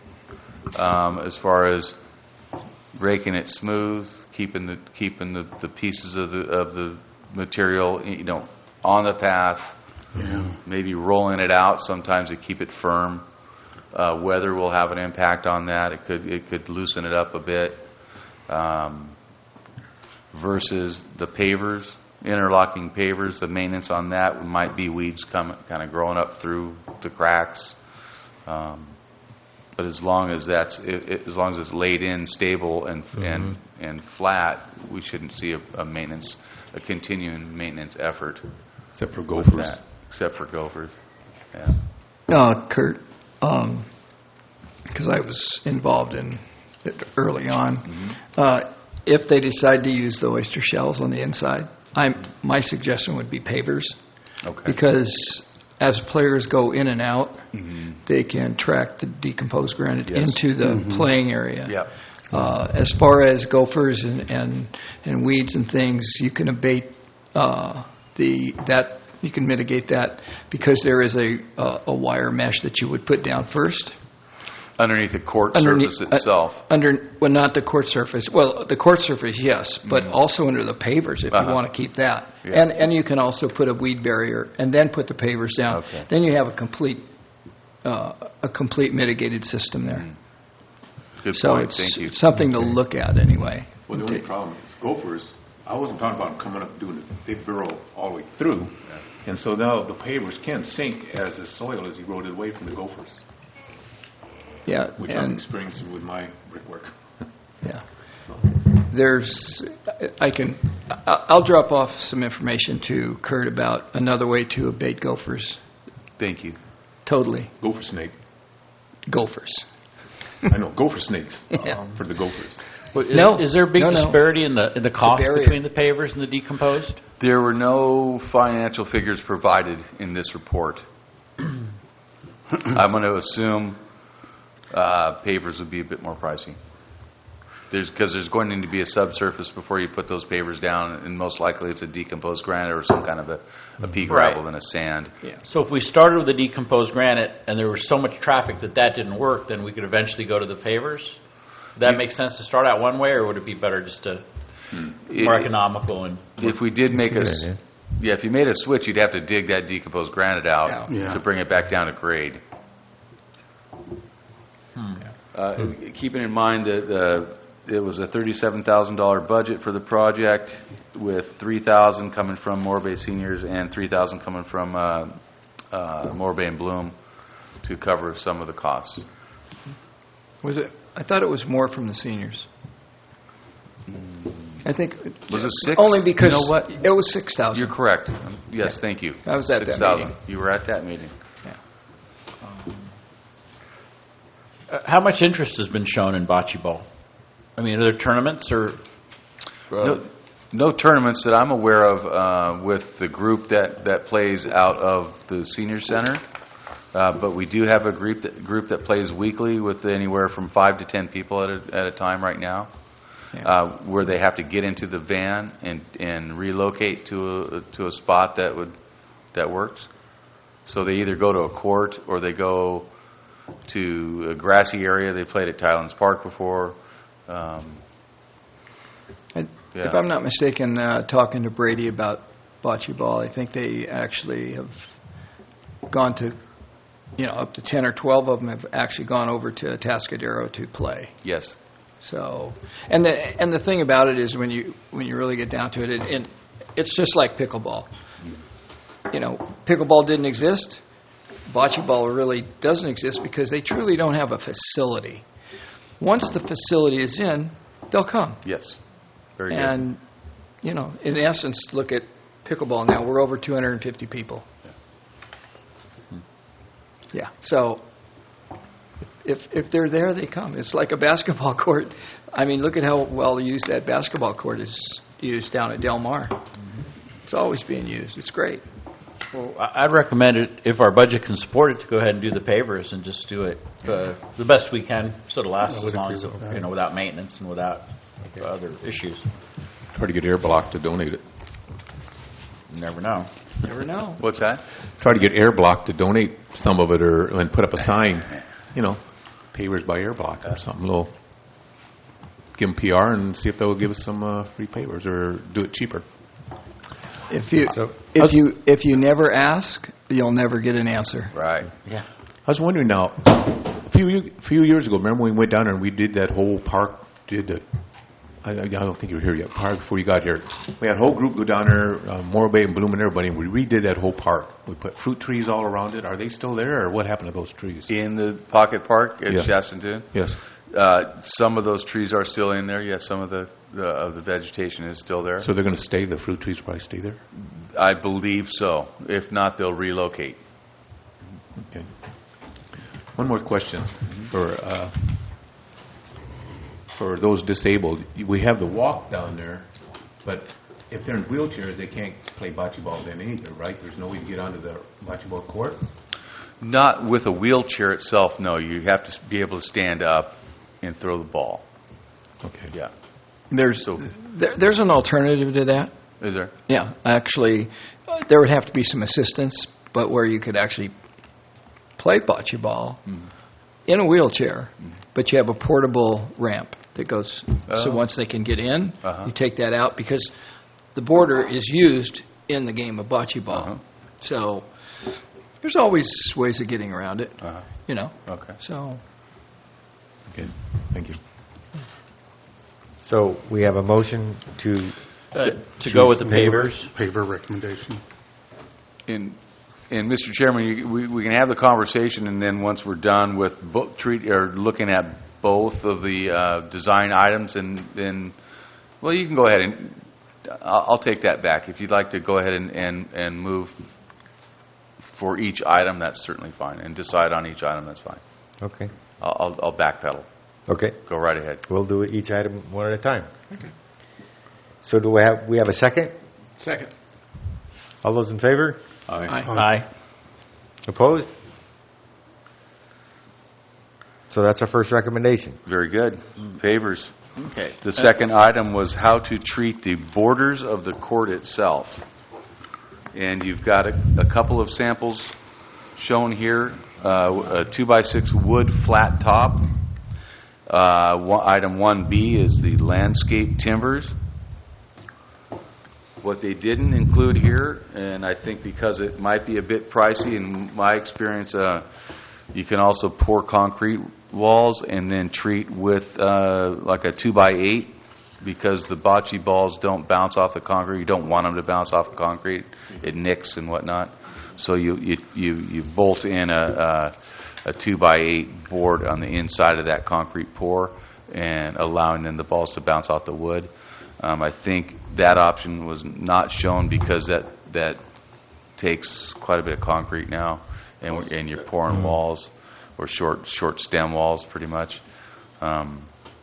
um, as far as raking it smooth, keeping the keeping the, the pieces of the of the material, you know, on the path. Yeah. Maybe rolling it out sometimes to keep it firm. Uh, weather will have an impact on that. It could it could loosen it up a bit. Um, versus the pavers, interlocking pavers, the maintenance on that might be weeds come, kind of growing up through the cracks. Um, but as long as that's it, it, as long as it's laid in stable and mm-hmm. and and flat, we shouldn't see a, a maintenance, a continuing maintenance effort. Except for gophers. That, except for gophers. Yeah. Uh, Kurt, um, because I was involved in it early on, mm-hmm. uh, if they decide to use the oyster shells on the inside, I'm, my suggestion would be pavers. Okay. Because as players go in and out, mm-hmm. they can track the decomposed granite yes. into the mm-hmm. playing area. Yep. Uh, as far as gophers and, and, and weeds and things, you can abate uh, the that you can mitigate that because there is a uh, a wire mesh that you would put down first. Underneath the court Underneath, surface itself. Uh, under well, not the court surface. Well, the court surface, yes, but mm-hmm. also under the pavers if uh-huh. you want to keep that. Yeah. And and you can also put a weed barrier and then put the pavers down. Okay. Then you have a complete uh, a complete mitigated system there. Mm-hmm. Good so point. it's Thank you. something to look at anyway. Well, the only problem is gophers. I wasn't talking about coming up doing it. They burrow all the way through, yeah. and so now the pavers can sink as the soil is eroded away from the gophers. Yeah, which and I'm experiencing with my brickwork. Yeah, there's. I can. I'll drop off some information to Kurt about another way to abate gophers. Thank you. Totally. Gopher snake. Gophers. I know gopher snakes yeah. um, for the gophers. Well, is, no, is there a big no, no. disparity in the in the cost barrier. between the pavers and the decomposed? There were no financial figures provided in this report. I'm going to assume uh, pavers would be a bit more pricey. There's because there's going to be a subsurface before you put those pavers down, and most likely it's a decomposed granite or some kind of a, a pea gravel right. than a sand. Yeah. So if we started with the decomposed granite and there was so much traffic that that didn't work, then we could eventually go to the pavers? Would that make sense to start out one way, or would it be better just to It- more economical? And If we did make a, That's a s- good idea. yeah, if you made a switch, you'd have to dig that decomposed granite out Yeah. to bring it back down to grade. hmm. Uh, keeping in mind that uh, it was a thirty-seven thousand dollars budget for the project, with three thousand dollars coming from Morbay Seniors and three thousand dollars coming from uh, uh, Morbay and Bloom to cover some of the costs. Was it? I thought it was more from the seniors. I think. Was it six? Only because You know what? it was six thousand. You're correct. Yes, thank you. I was at that six thousand. meeting. You were at that meeting. Uh, how much interest has been shown in bocce ball? I mean, are there tournaments or? Uh, No, no tournaments that I'm aware of uh, with the group that, that plays out of the senior center, uh, but we do have a group that, group that plays weekly with anywhere from five to ten people at a, at a time right now, Yeah. uh, where they have to get into the van and, and relocate to a, to a spot that would that works. So they either go to a court or they go to a grassy area. They played at Tylands Park before. Um, I, Yeah. If I'm not mistaken, uh, talking to Brady about bocce ball, I think they actually have gone to you know, up to ten or twelve of them have actually gone over to Atascadero to play. Yes. So, and the and the thing about it is when you when you really get down to it, it, it it's just like pickleball. You know, pickleball didn't exist. Bocce ball really doesn't exist because they truly don't have a facility. Once the facility is in, they'll come. Yes. Very good. And, you know, in essence, look at pickleball now. We're over two hundred fifty people. Yeah. So if if they're there, they come. It's like a basketball court. I mean, look at how well used that basketball court is used down at Del Mar. It's always being used. It's great. Well, I- I'd recommend it, if our budget can support it, to go ahead and do the pavers and just do it uh, the best we can, so it'll last as long as, it- you know, without maintenance and without other issues. Try to get Air Block to donate it. You never know. Never know. What's that? Try to get Air Block to donate some of it, or and put up a sign, you know, pavers by Air Block or something. A little, give them P R and see if they'll give us some uh, free pavers or do it cheaper. If you So- if you if you never ask, you'll never get an answer. Right. Yeah. I was wondering now, a few ye- few years ago, remember when we went down there and we did that whole park? Did the I, I don't think you were here yet. Park before you got here, we had a whole group go down there, uh, Morro Bay and Bloom and everybody, and we redid that whole park. We put fruit trees all around it. Are they still there, or what happened to those trees? In the Pocket Park at Yeah. Shaston? Yes. Uh, some of those trees are still in there. Yes, some of the uh, of the vegetation is still there. So they're going to stay. The fruit trees will probably stay there. I believe so. If not, they'll relocate. Okay. One more question for uh, for those disabled. We have the walk down there, but if they're in wheelchairs, they can't play bocce ball then either, right? There's no way to get onto the bocce ball court. Not with a wheelchair itself. No, you have to be able to stand up and throw the ball. Okay. Yeah. There's So- there, there's an alternative to that. Is there? Yeah, actually, uh, there would have to be some assistance, but where you could actually play bocce ball in a wheelchair, but you have a portable ramp that goes. So Oh. once they can get in, Uh-huh. you take that out because the border is used in the game of bocce ball. Uh-huh. So there's always ways of getting around it, Uh-huh. you know. Okay. So Okay. Thank you. So we have a motion to, Uh, To go with the pavers. Paver recommendation. And, and Mister Chairman, you- we, we can have the conversation, and then once we're done with bo- treat or looking at both of the uh, design items, and then, well, you can go ahead and I'll, I'll take that back. If you'd like to go ahead and, and, and move for each item, that's certainly fine, and decide on each item, that's fine. okay, I'll, I'll, I'll backpedal. okay. Go right ahead. We'll do it each item one at a time. Okay. So do we have, we have a second? second. All those in favor? Aye. Aye. Opposed? So that's our first recommendation. Very good. Favors. Okay. The second item was how to treat the borders of the court itself. And you've got a, a couple of samples shown here. Uh, a two by six wood flat top. Uh, one, item one B is the landscape timbers. What they didn't include here, and I think because it might be a bit pricey, in my experience, uh, you can also pour concrete walls and then treat with uh, like a two by eight, because the bocce balls don't bounce off the concrete. You don't want them to bounce off the concrete. It nicks and whatnot. So you you you, you bolt in a, a a two by eight board on the inside of that concrete pour, and allowing then the balls to bounce off the wood. Um, I think that option was not shown because that that takes quite a bit of concrete now, and we're- and you're pouring walls or short short stem walls pretty much. Um,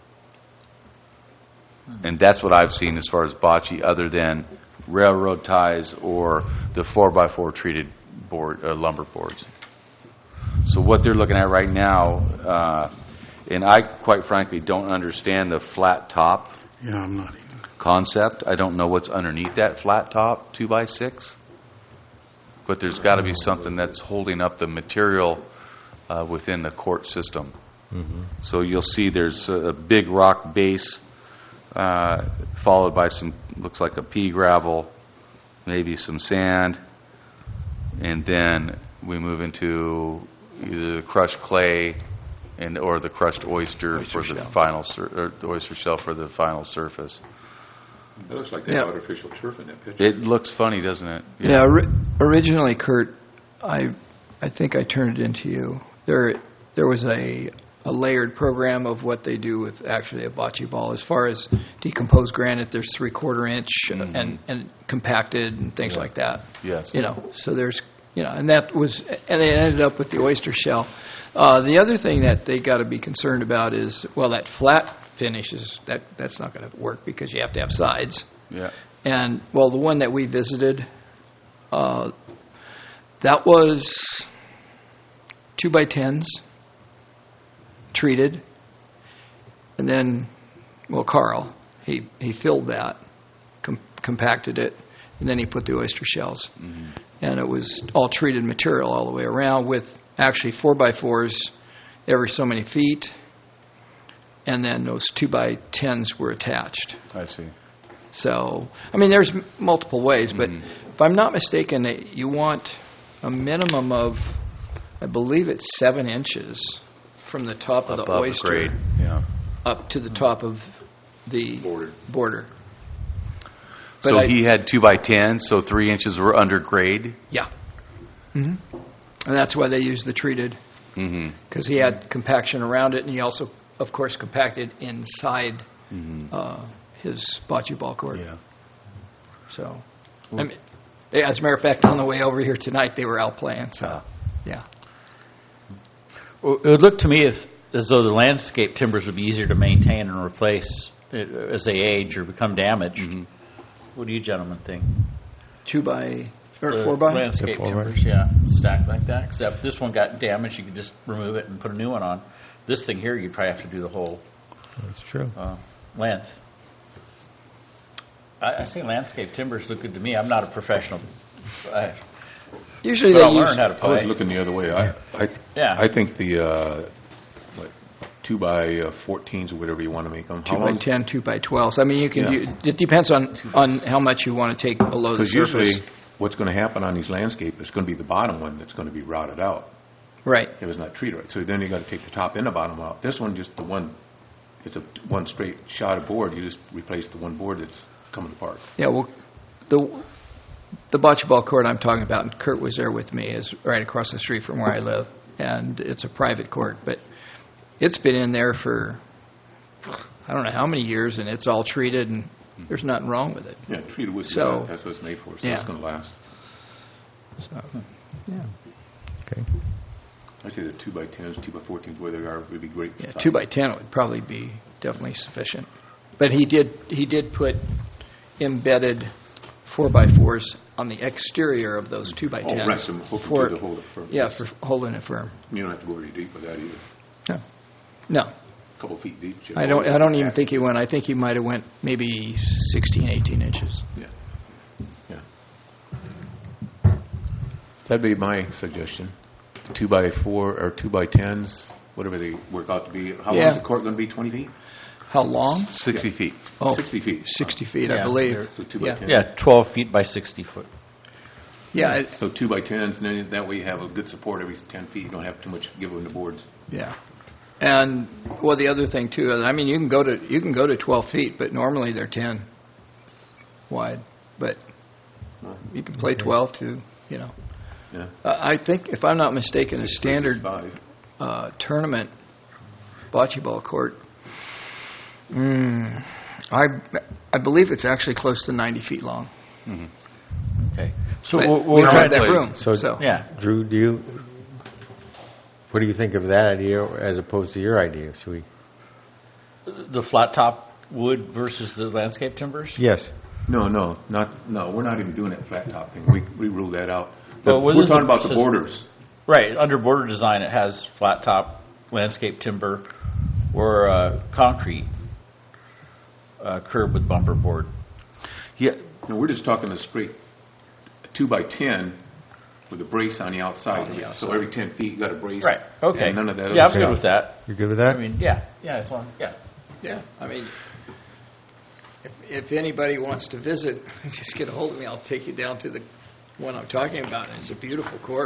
and that's what I've seen as far as bocce, other than railroad ties or the four by four treated board uh, lumber boards. So what they're looking at right now, uh, and I quite frankly don't understand the flat top Yeah, I'm not even. concept. I don't know what's underneath that flat top two by six, but there's got to be something that's holding up the material uh, within the court system. So you'll see there's a, a big rock base uh, followed by some, looks like a pea gravel, maybe some sand, and then we move into either the crushed clay and, or the crushed oyster Oyster for the shell. final, sur- or the oyster shell for the final surface. It looks like they Yeah. have artificial turf in that picture. It looks funny, doesn't it? Yeah, ori- originally, Kurt, I, I think I turned it into you. There, there was a, a layered program of what they do with actually a bocce ball. As far as decomposed granite, there's three quarter inch Mhm. and, and compacted and things Yeah. like that. Yes. You know, so there's, you know, and that was, and it ended up with the oyster shell. Uh, the other thing that they got to be concerned about is, well, that flat finish is, that, that's not going to work because you have to have sides. Yeah. And, well, the one that we visited, uh, that was two by tens, treated, and then, well, Carl, he, he filled that, com- compacted it, and then he put the oyster shells. Mm-hmm. And it was all treated material all the way around with actually four by fours every so many feet, and then those two by tens were attached. I see. So, I mean, there's m- multiple ways, but Mhm. if I'm not mistaken, it- you want a minimum of, I believe it's seven inches from the top of the Above the oyster grade, yeah. up to the top of the Border. border. But So I- he had two by ten, so three inches were under grade? Yeah. hmm And that's why they use the treated, Mm-hmm. because he had compaction around it, and he also, of course, compacted inside Mm-hmm. uh, his bocce ball court. Yeah. So, I mean, yeah, as a matter of fact, on the way over here tonight, they were out playing. So, yeah. Well, it would look to me as, as though the landscape timbers would be easier to maintain and replace uh, as they age or become damaged. Mhm. What do you gentlemen think? Two by or The four by. Landscape The four by. timbers, yeah, stacked like that. Except this one got damaged, you could just remove it and put a new one on. This thing here, you'd probably have to do the whole That's true. uh, length. I, I say landscape timbers look good to me. I'm not a professional. I, Usually but they I'll use learn how to I was play. looking the other way. I, I, Yeah. I think the, uh, what, two by uh, fourteens or whatever you want to make them. two by ten, two by twelves. I mean, you can. Yeah. Do, it depends on on how much you want to take below the Because surface. usually, what's going to happen on these landscape is going to be the bottom one that's going to be rotted out Right. if it's not treated right. So then you got to take the top and the bottom out. This one, just the one, it's a one straight shot of board. You just replace the one board that's coming apart. Yeah. Well, the the bocce ball court I'm talking about, and Kurt was there with me, is right across the street from where I live, and it's a private court, but it's been in there for I don't know how many years, and it's all treated, and there's nothing wrong with it. Yeah, treated wood. So- That's what it's made for. So Yeah. it's going to last. So, yeah. Okay. I say the two by tens, two by fourteens, where they are, would be great. Yeah, size. two by ten would probably be definitely sufficient. But he did he did put embedded four by fours on the exterior of those two by Oh, tens. right, so hook for to the hold it firm. yeah, for holding it firm. You don't have to go very deep with that either. No, no, A couple feet deep. just I don't. hold it I don't even back. think he went. I think he might have went maybe sixteen, eighteen inches. Yeah. Yeah. That'd be my suggestion. Two by four or two by tens, whatever they work out to be. How long Yeah. is the court going to be? Twenty feet? How long? Sixty feet. Oh, Sixty feet. sixty feet, I Yeah, believe. So two by Yeah. tens. Yeah, twelve feet by sixty foot. Yeah, it- So two by tens, and then that way you have a good support every ten feet. You don't have too much give on the boards. yeah. And well, the other thing too. I mean, you can go to you can go to twelve feet, but normally they're ten wide. But you can play twelve too. You know. Yeah. Uh, I think, if I'm not mistaken, a Six foot is standard five. uh, tournament bocce ball court, mm, I I believe it's actually close to ninety feet long. Okay. So But we'll, we we'll don't try have to that play- room. So- So, Yeah. Drew, do you, what do you think of that idea as opposed to your idea? Should we? The flat top wood versus the landscape timbers? Yes. No, no, not no. We're not even doing that flat top thing. We we ruled that out. But The- what we're is talking it- about the says- borders. Right. Under border design, it has flat top landscape timber or uh, concrete uh, curb with bumper board. Yeah. No, we're just talking a straight two by ten with a brace on the outside. On the So outside. every ten feet you got a brace. Okay. And none of that. Yeah, I'm other good stuff. with that. You good with that? I mean, yeah, yeah, as long, yeah. yeah, I mean, if, if anybody wants to visit, just get a hold of me. I'll take you down to the one I'm talking about. It's a beautiful court.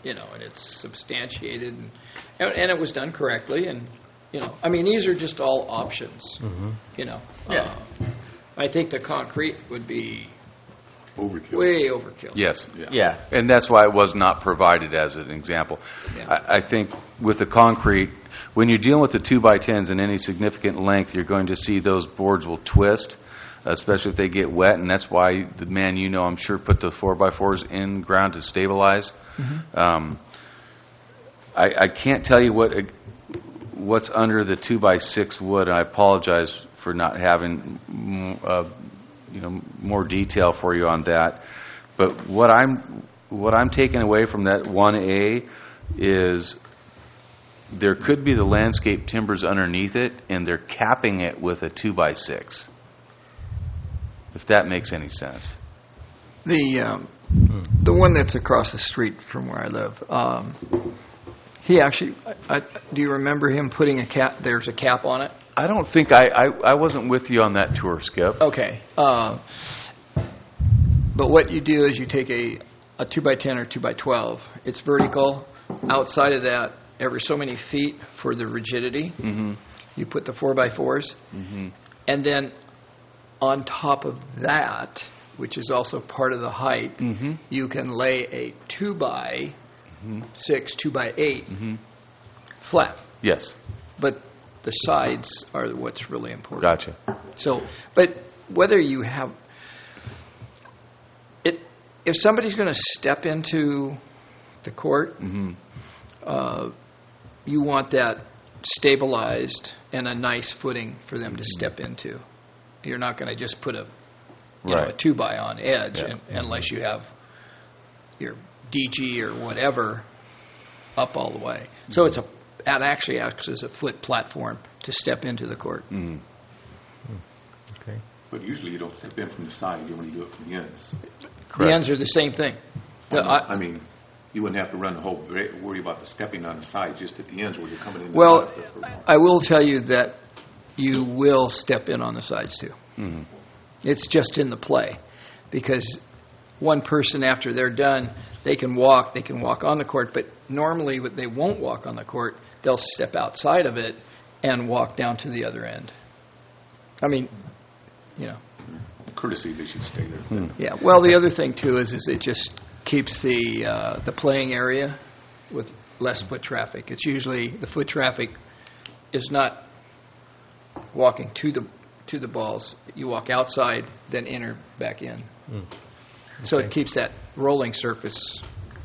you know, and it's substantiated, and, and and it was done correctly, and, you know, I mean, these are just all options, you know. Yeah. Uh, I think the concrete would be Overkill. way overkill. Yes. Yeah. And that's why it was not provided as an example. Yeah. I, I think with the concrete, when you're dealing with the two by tens in any significant length, you're going to see those boards will twist, especially if they get wet, and that's why the man you know, I'm sure, put the four by fours in ground to stabilize. Um, I, I can't tell you what what's under the two by six wood, and I apologize for not having mm, uh, you know, more detail for you on that. But what I'm what I'm taking away from that one A is there could be the landscape timbers underneath it, and they're capping it with a two by six. If that makes any sense. The um, the one that's across the street from where I live, um, he actually, I, I, do you remember him putting a cap, there's a cap on it? I don't think I, I, I wasn't with you on that tour, Skip. Okay. Uh, but what you do is you take a, a two by ten or two by twelve. It's vertical. Outside of that, every so many feet for the rigidity, Mm-hmm. you put the four by fours. Mm-hmm. And then on top of that, which is also part of the height, Mm-hmm. you can lay a two by six, two by eight Mm-hmm. flat. Yes. But the sides are what's really important. Gotcha. So, but whether you have it, if somebody's going to step into the court, Mm-hmm. uh, you want that stabilized and a nice footing for them to step into. You're not going to just put a, you know, a Right. two by on edge Yeah. un- unless you have your D G or whatever up all the way. So it's a it actually acts as a foot platform to step into the court. Mm-hmm. Okay. But usually you don't step in from the side, you only do it from the ends. The ends are the same thing. The- I- I mean, you wouldn't have to run the whole, worry about the stepping on the side, just at the ends where you're coming in. Well, I will tell you that you will step in on the sides too. Mm-hmm. It's just in the play, because one person after they're done, they can walk, they can walk on the court, but normally what they won't walk on the court, they'll step outside of it and walk down to the other end. I mean, you know, Courtesy, they should stay there. yeah. Well, the other thing too is, is it just keeps the uh, the playing area with less foot traffic. It's usually the foot traffic is not walking to the to the balls. You walk outside, then enter back in. So it keeps that rolling surface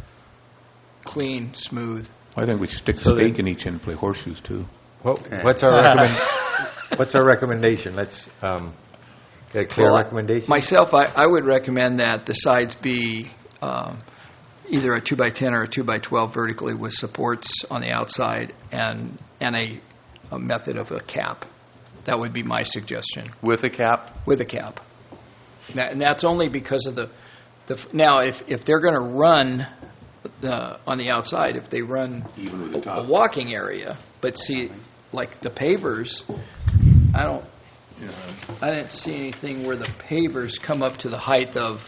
clean, smooth. I think we should stick a So stake then- in each end and play horseshoes too. Well, what's our recommend, what's our recommendation? Let's, um, get a clear Well, I- recommendation? Myself, I, I would recommend that the sides be um, either a two by ten or a two by twelve vertically with supports on the outside and and a, a method of a cap. That would be my suggestion, With a cap? with a cap. That- And that's only because of the, the f- now, if, if they're going to run the, on the outside, if they run Even with the a top. walking area, but see, like the pavers, I don't, I didn't see anything where the pavers come up to the height of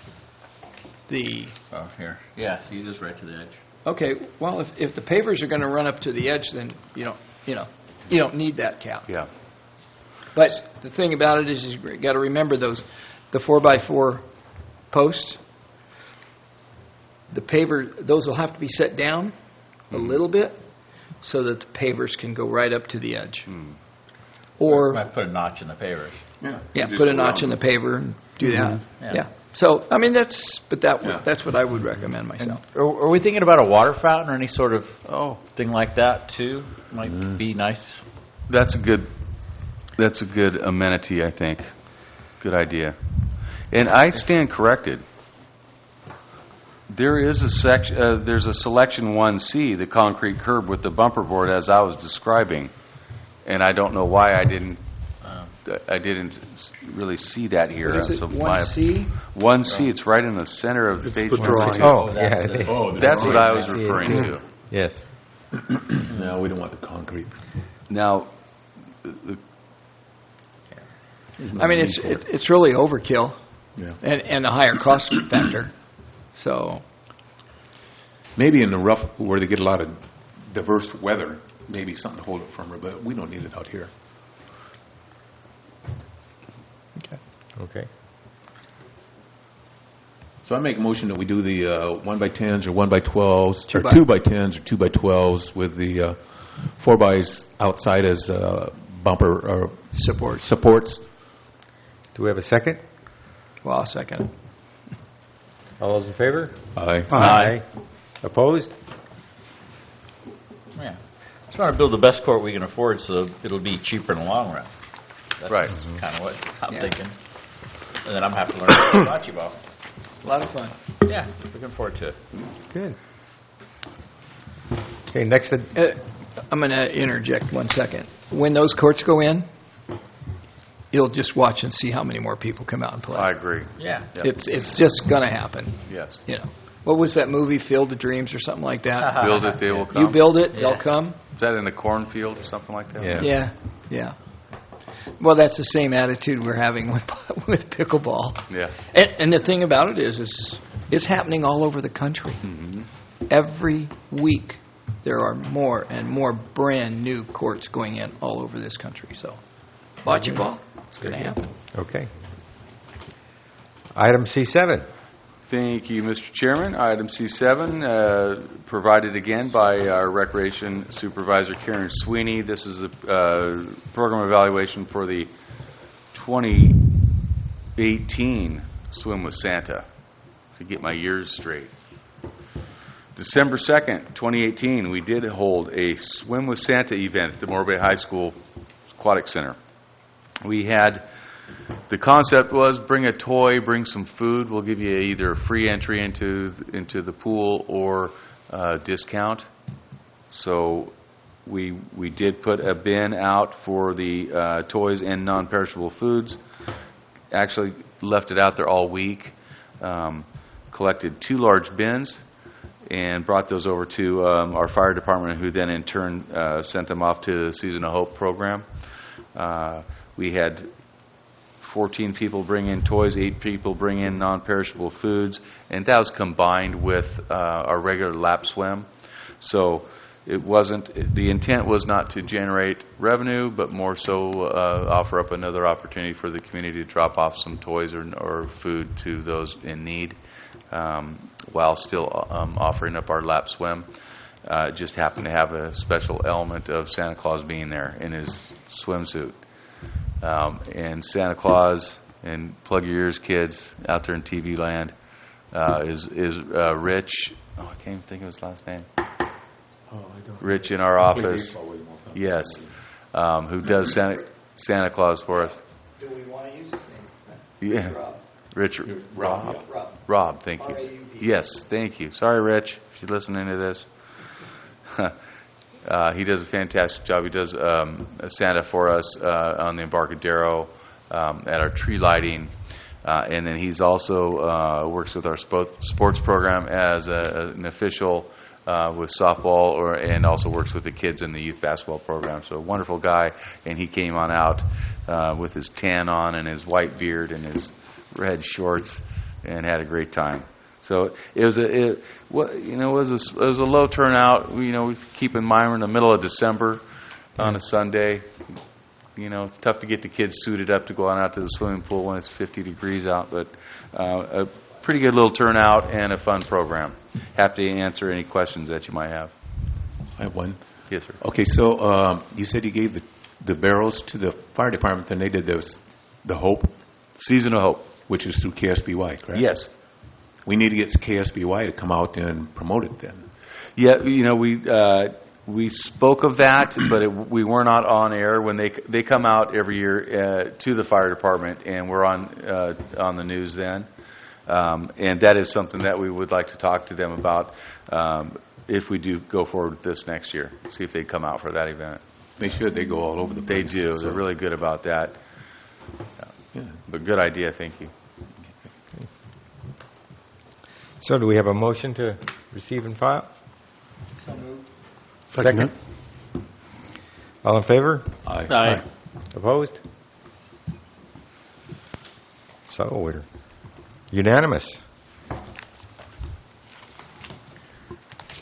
the, Oh, here. Yeah, see, it is right to the edge. okay, well, if, if the pavers are going to run up to the edge, then you don't, you know, you don't need that cap. Yeah. But the thing about it is, is you got to remember those, the four by four posts, the paver, those will have to be set down a little bit so that the pavers can go right up to the edge. Or, Might put a notch in the pavers. Yeah. yeah, you just put a go notch in around the paver and do that. Yeah. Yeah. So, I mean, that's, but that, would- Yeah. that's what I would recommend myself. Are, are we thinking about a water fountain or any sort of oh thing like that too? Might be nice. That's a good, that's a good amenity, I think. Good idea. And I stand corrected. There is a sec, uh, there's a selection one C, the concrete curb with the bumper board as I was describing. And I don't know why I didn't, I didn't s- really see that here. What is it, So my- one C? one C, it's right in the center of It's page the one drawing. C. Oh, that's yeah. it. they- Oh, the That's what I was I see it referring too. to. Yes. No, we don't want the concrete. Now, the- I mean, it's, it- it's really overkill Yeah. and, and a higher cost factor. So, Maybe in the rough, where they get a lot of diverse weather, maybe something to hold it firmer, but we don't need it out here. Okay. Okay. So I make a motion that we do the uh, one by tens or one by twelves, Two or by- two by tens or two by twelves with the uh, four bys outside as uh, bumper or Support. supports. Do we have a second? Well, I'll second it. All those in favor? Aye. Aye. Opposed? Yeah. Just want to build the best court we can afford so it'll be cheaper in the long run. That's Right. kind of what I'm Yeah. thinking. And then I'm having to learn how to play bocce ball. A lot of fun. Yeah, looking forward to it. Good. Okay, next, ad- Uh, I'm going to interject one second. When those courts go in, you'll just watch and see how many more people come out and play. I agree. Yeah. Yep. It's it's just going to happen. Yes. You know, what was that movie, Field of Dreams, or something like that? Build it, they will come. You build it, Yeah. they'll come. Is that in a cornfield or something like that? Yeah. Yeah, yeah. Well, that's the same attitude we're having with with pickleball. Yeah. And, and the thing about it is, is it's happening all over the country. Mm-hmm. Every week, there are more and more brand new courts going in all over this country. So, bocce ball, it's going to happen. okay. Item C seven. Thank you, Mister Chairman. Item C seven, uh, provided again by our Recreation Supervisor Karen Sweeney. This is a uh, program evaluation for the twenty eighteen Swim with Santa, to get my years straight. December second, twenty eighteen, we did hold a Swim with Santa event at the Morro Bay High School Aquatic Center. We had... The concept was bring a toy, bring some food. We'll give you either free entry into into the pool or uh, discount. So we we did put a bin out for the uh, toys and non-perishable foods. Actually left it out there all week. Um, collected two large bins and brought those over to um, our fire department, who then in turn uh, sent them off to the Season of Hope program. Uh, we had fourteen people bring in toys, eight people bring in non-perishable foods, and that was combined with uh, our regular lap swim. So it wasn't, the intent was not to generate revenue, but more so uh, offer up another opportunity for the community to drop off some toys or, or food to those in need, um, while still um, offering up our lap swim. Uh, it just happened to have a special element of Santa Claus being there in his swimsuit. Um, and Santa Claus, and plug your ears, kids, out there in T V land, uh, is is uh, Rich. Oh, I can't even think of his last name. Rich in our office. Yes, um, who does Santa Santa Claus for us? Do we want to use his name? Yeah, Rich. Rob. Rob. Rob. Thank you. R A U B. Yes, thank you. Sorry, Rich, if you're listening to this. Uh, he does a fantastic job. He does um, a Santa for us uh, on the Embarcadero, um, at our tree lighting. Uh, and then he's also uh, works with our spo- sports program as a, an official uh, with softball, or and also works with the kids in the youth basketball program. So a wonderful guy. And he came on out uh, with his tan on and his white beard and his red shorts and had a great time. So it was a, it, what, you know, it was a, it was a low turnout. You know, keep in mind we're in the middle of December on a Sunday. You know, it's tough to get the kids suited up to go on out to the swimming pool when it's fifty degrees out. But uh, a pretty good little turnout and a fun program. Happy to answer any questions that you might have. I have one. Yes, sir. Okay, so um, you said you gave the, the barrels to the fire department, then they did this, the Hope, Season of Hope. which is through K S B Y, correct? Yes. We need to get K S B Y to come out and promote it then. Yeah, you know, we uh, we spoke of that, but it, we were not on air when they they come out every year uh, to the fire department, and we're on uh, on the news then. Um, and that is something that we would like to talk to them about um, if we do go forward with this next year. See if they come out for that event. They should. They go all over the They place. do. So- They're really good about that. Yeah. But good idea. Thank you. So do we have a motion to receive and file? Second it. All in favor? Aye. Aye. Opposed? So we're unanimous.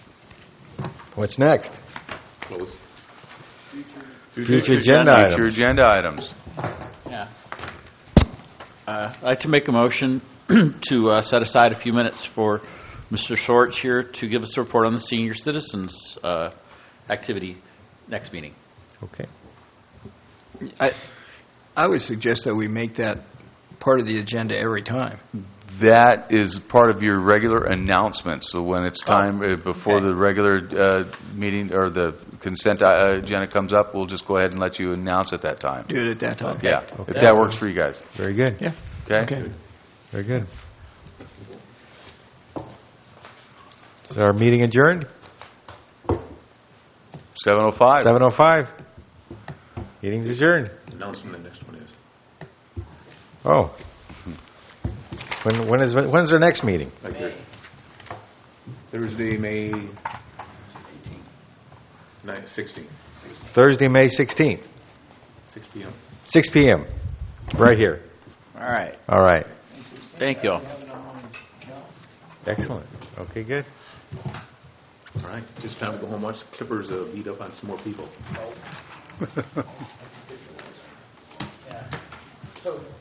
What's next? Close. Future agenda Future items. agenda items. Yeah. Uh, I'd like to make a motion to uh, set aside a few minutes for Mister Schwartz here to give us a report on the senior citizens uh, activity next meeting. Okay. I, I would suggest that we make that part of the agenda every time. That is part of your regular announcement, so when it's time, uh, before okay. the regular uh, meeting, or the consent uh, agenda comes up, we'll just go ahead and let you announce at that time. Do it at that time. Yeah, if that works for you guys. Very good. Yeah. Okay? Okay. Very good. Is our meeting adjourned? seven oh five. seven oh five. Meeting's adjourned. Announcement, the next one is. Oh. When, when is, when's our next meeting? Like this. Thursday, May nine- sixteenth, Thursday, May sixteenth, six p.m. six p.m. Right here. All right. All right. Thank you all. Excellent. Okay, good. All right, just time to go home, watch the Clippers uh, beat up on some more people. So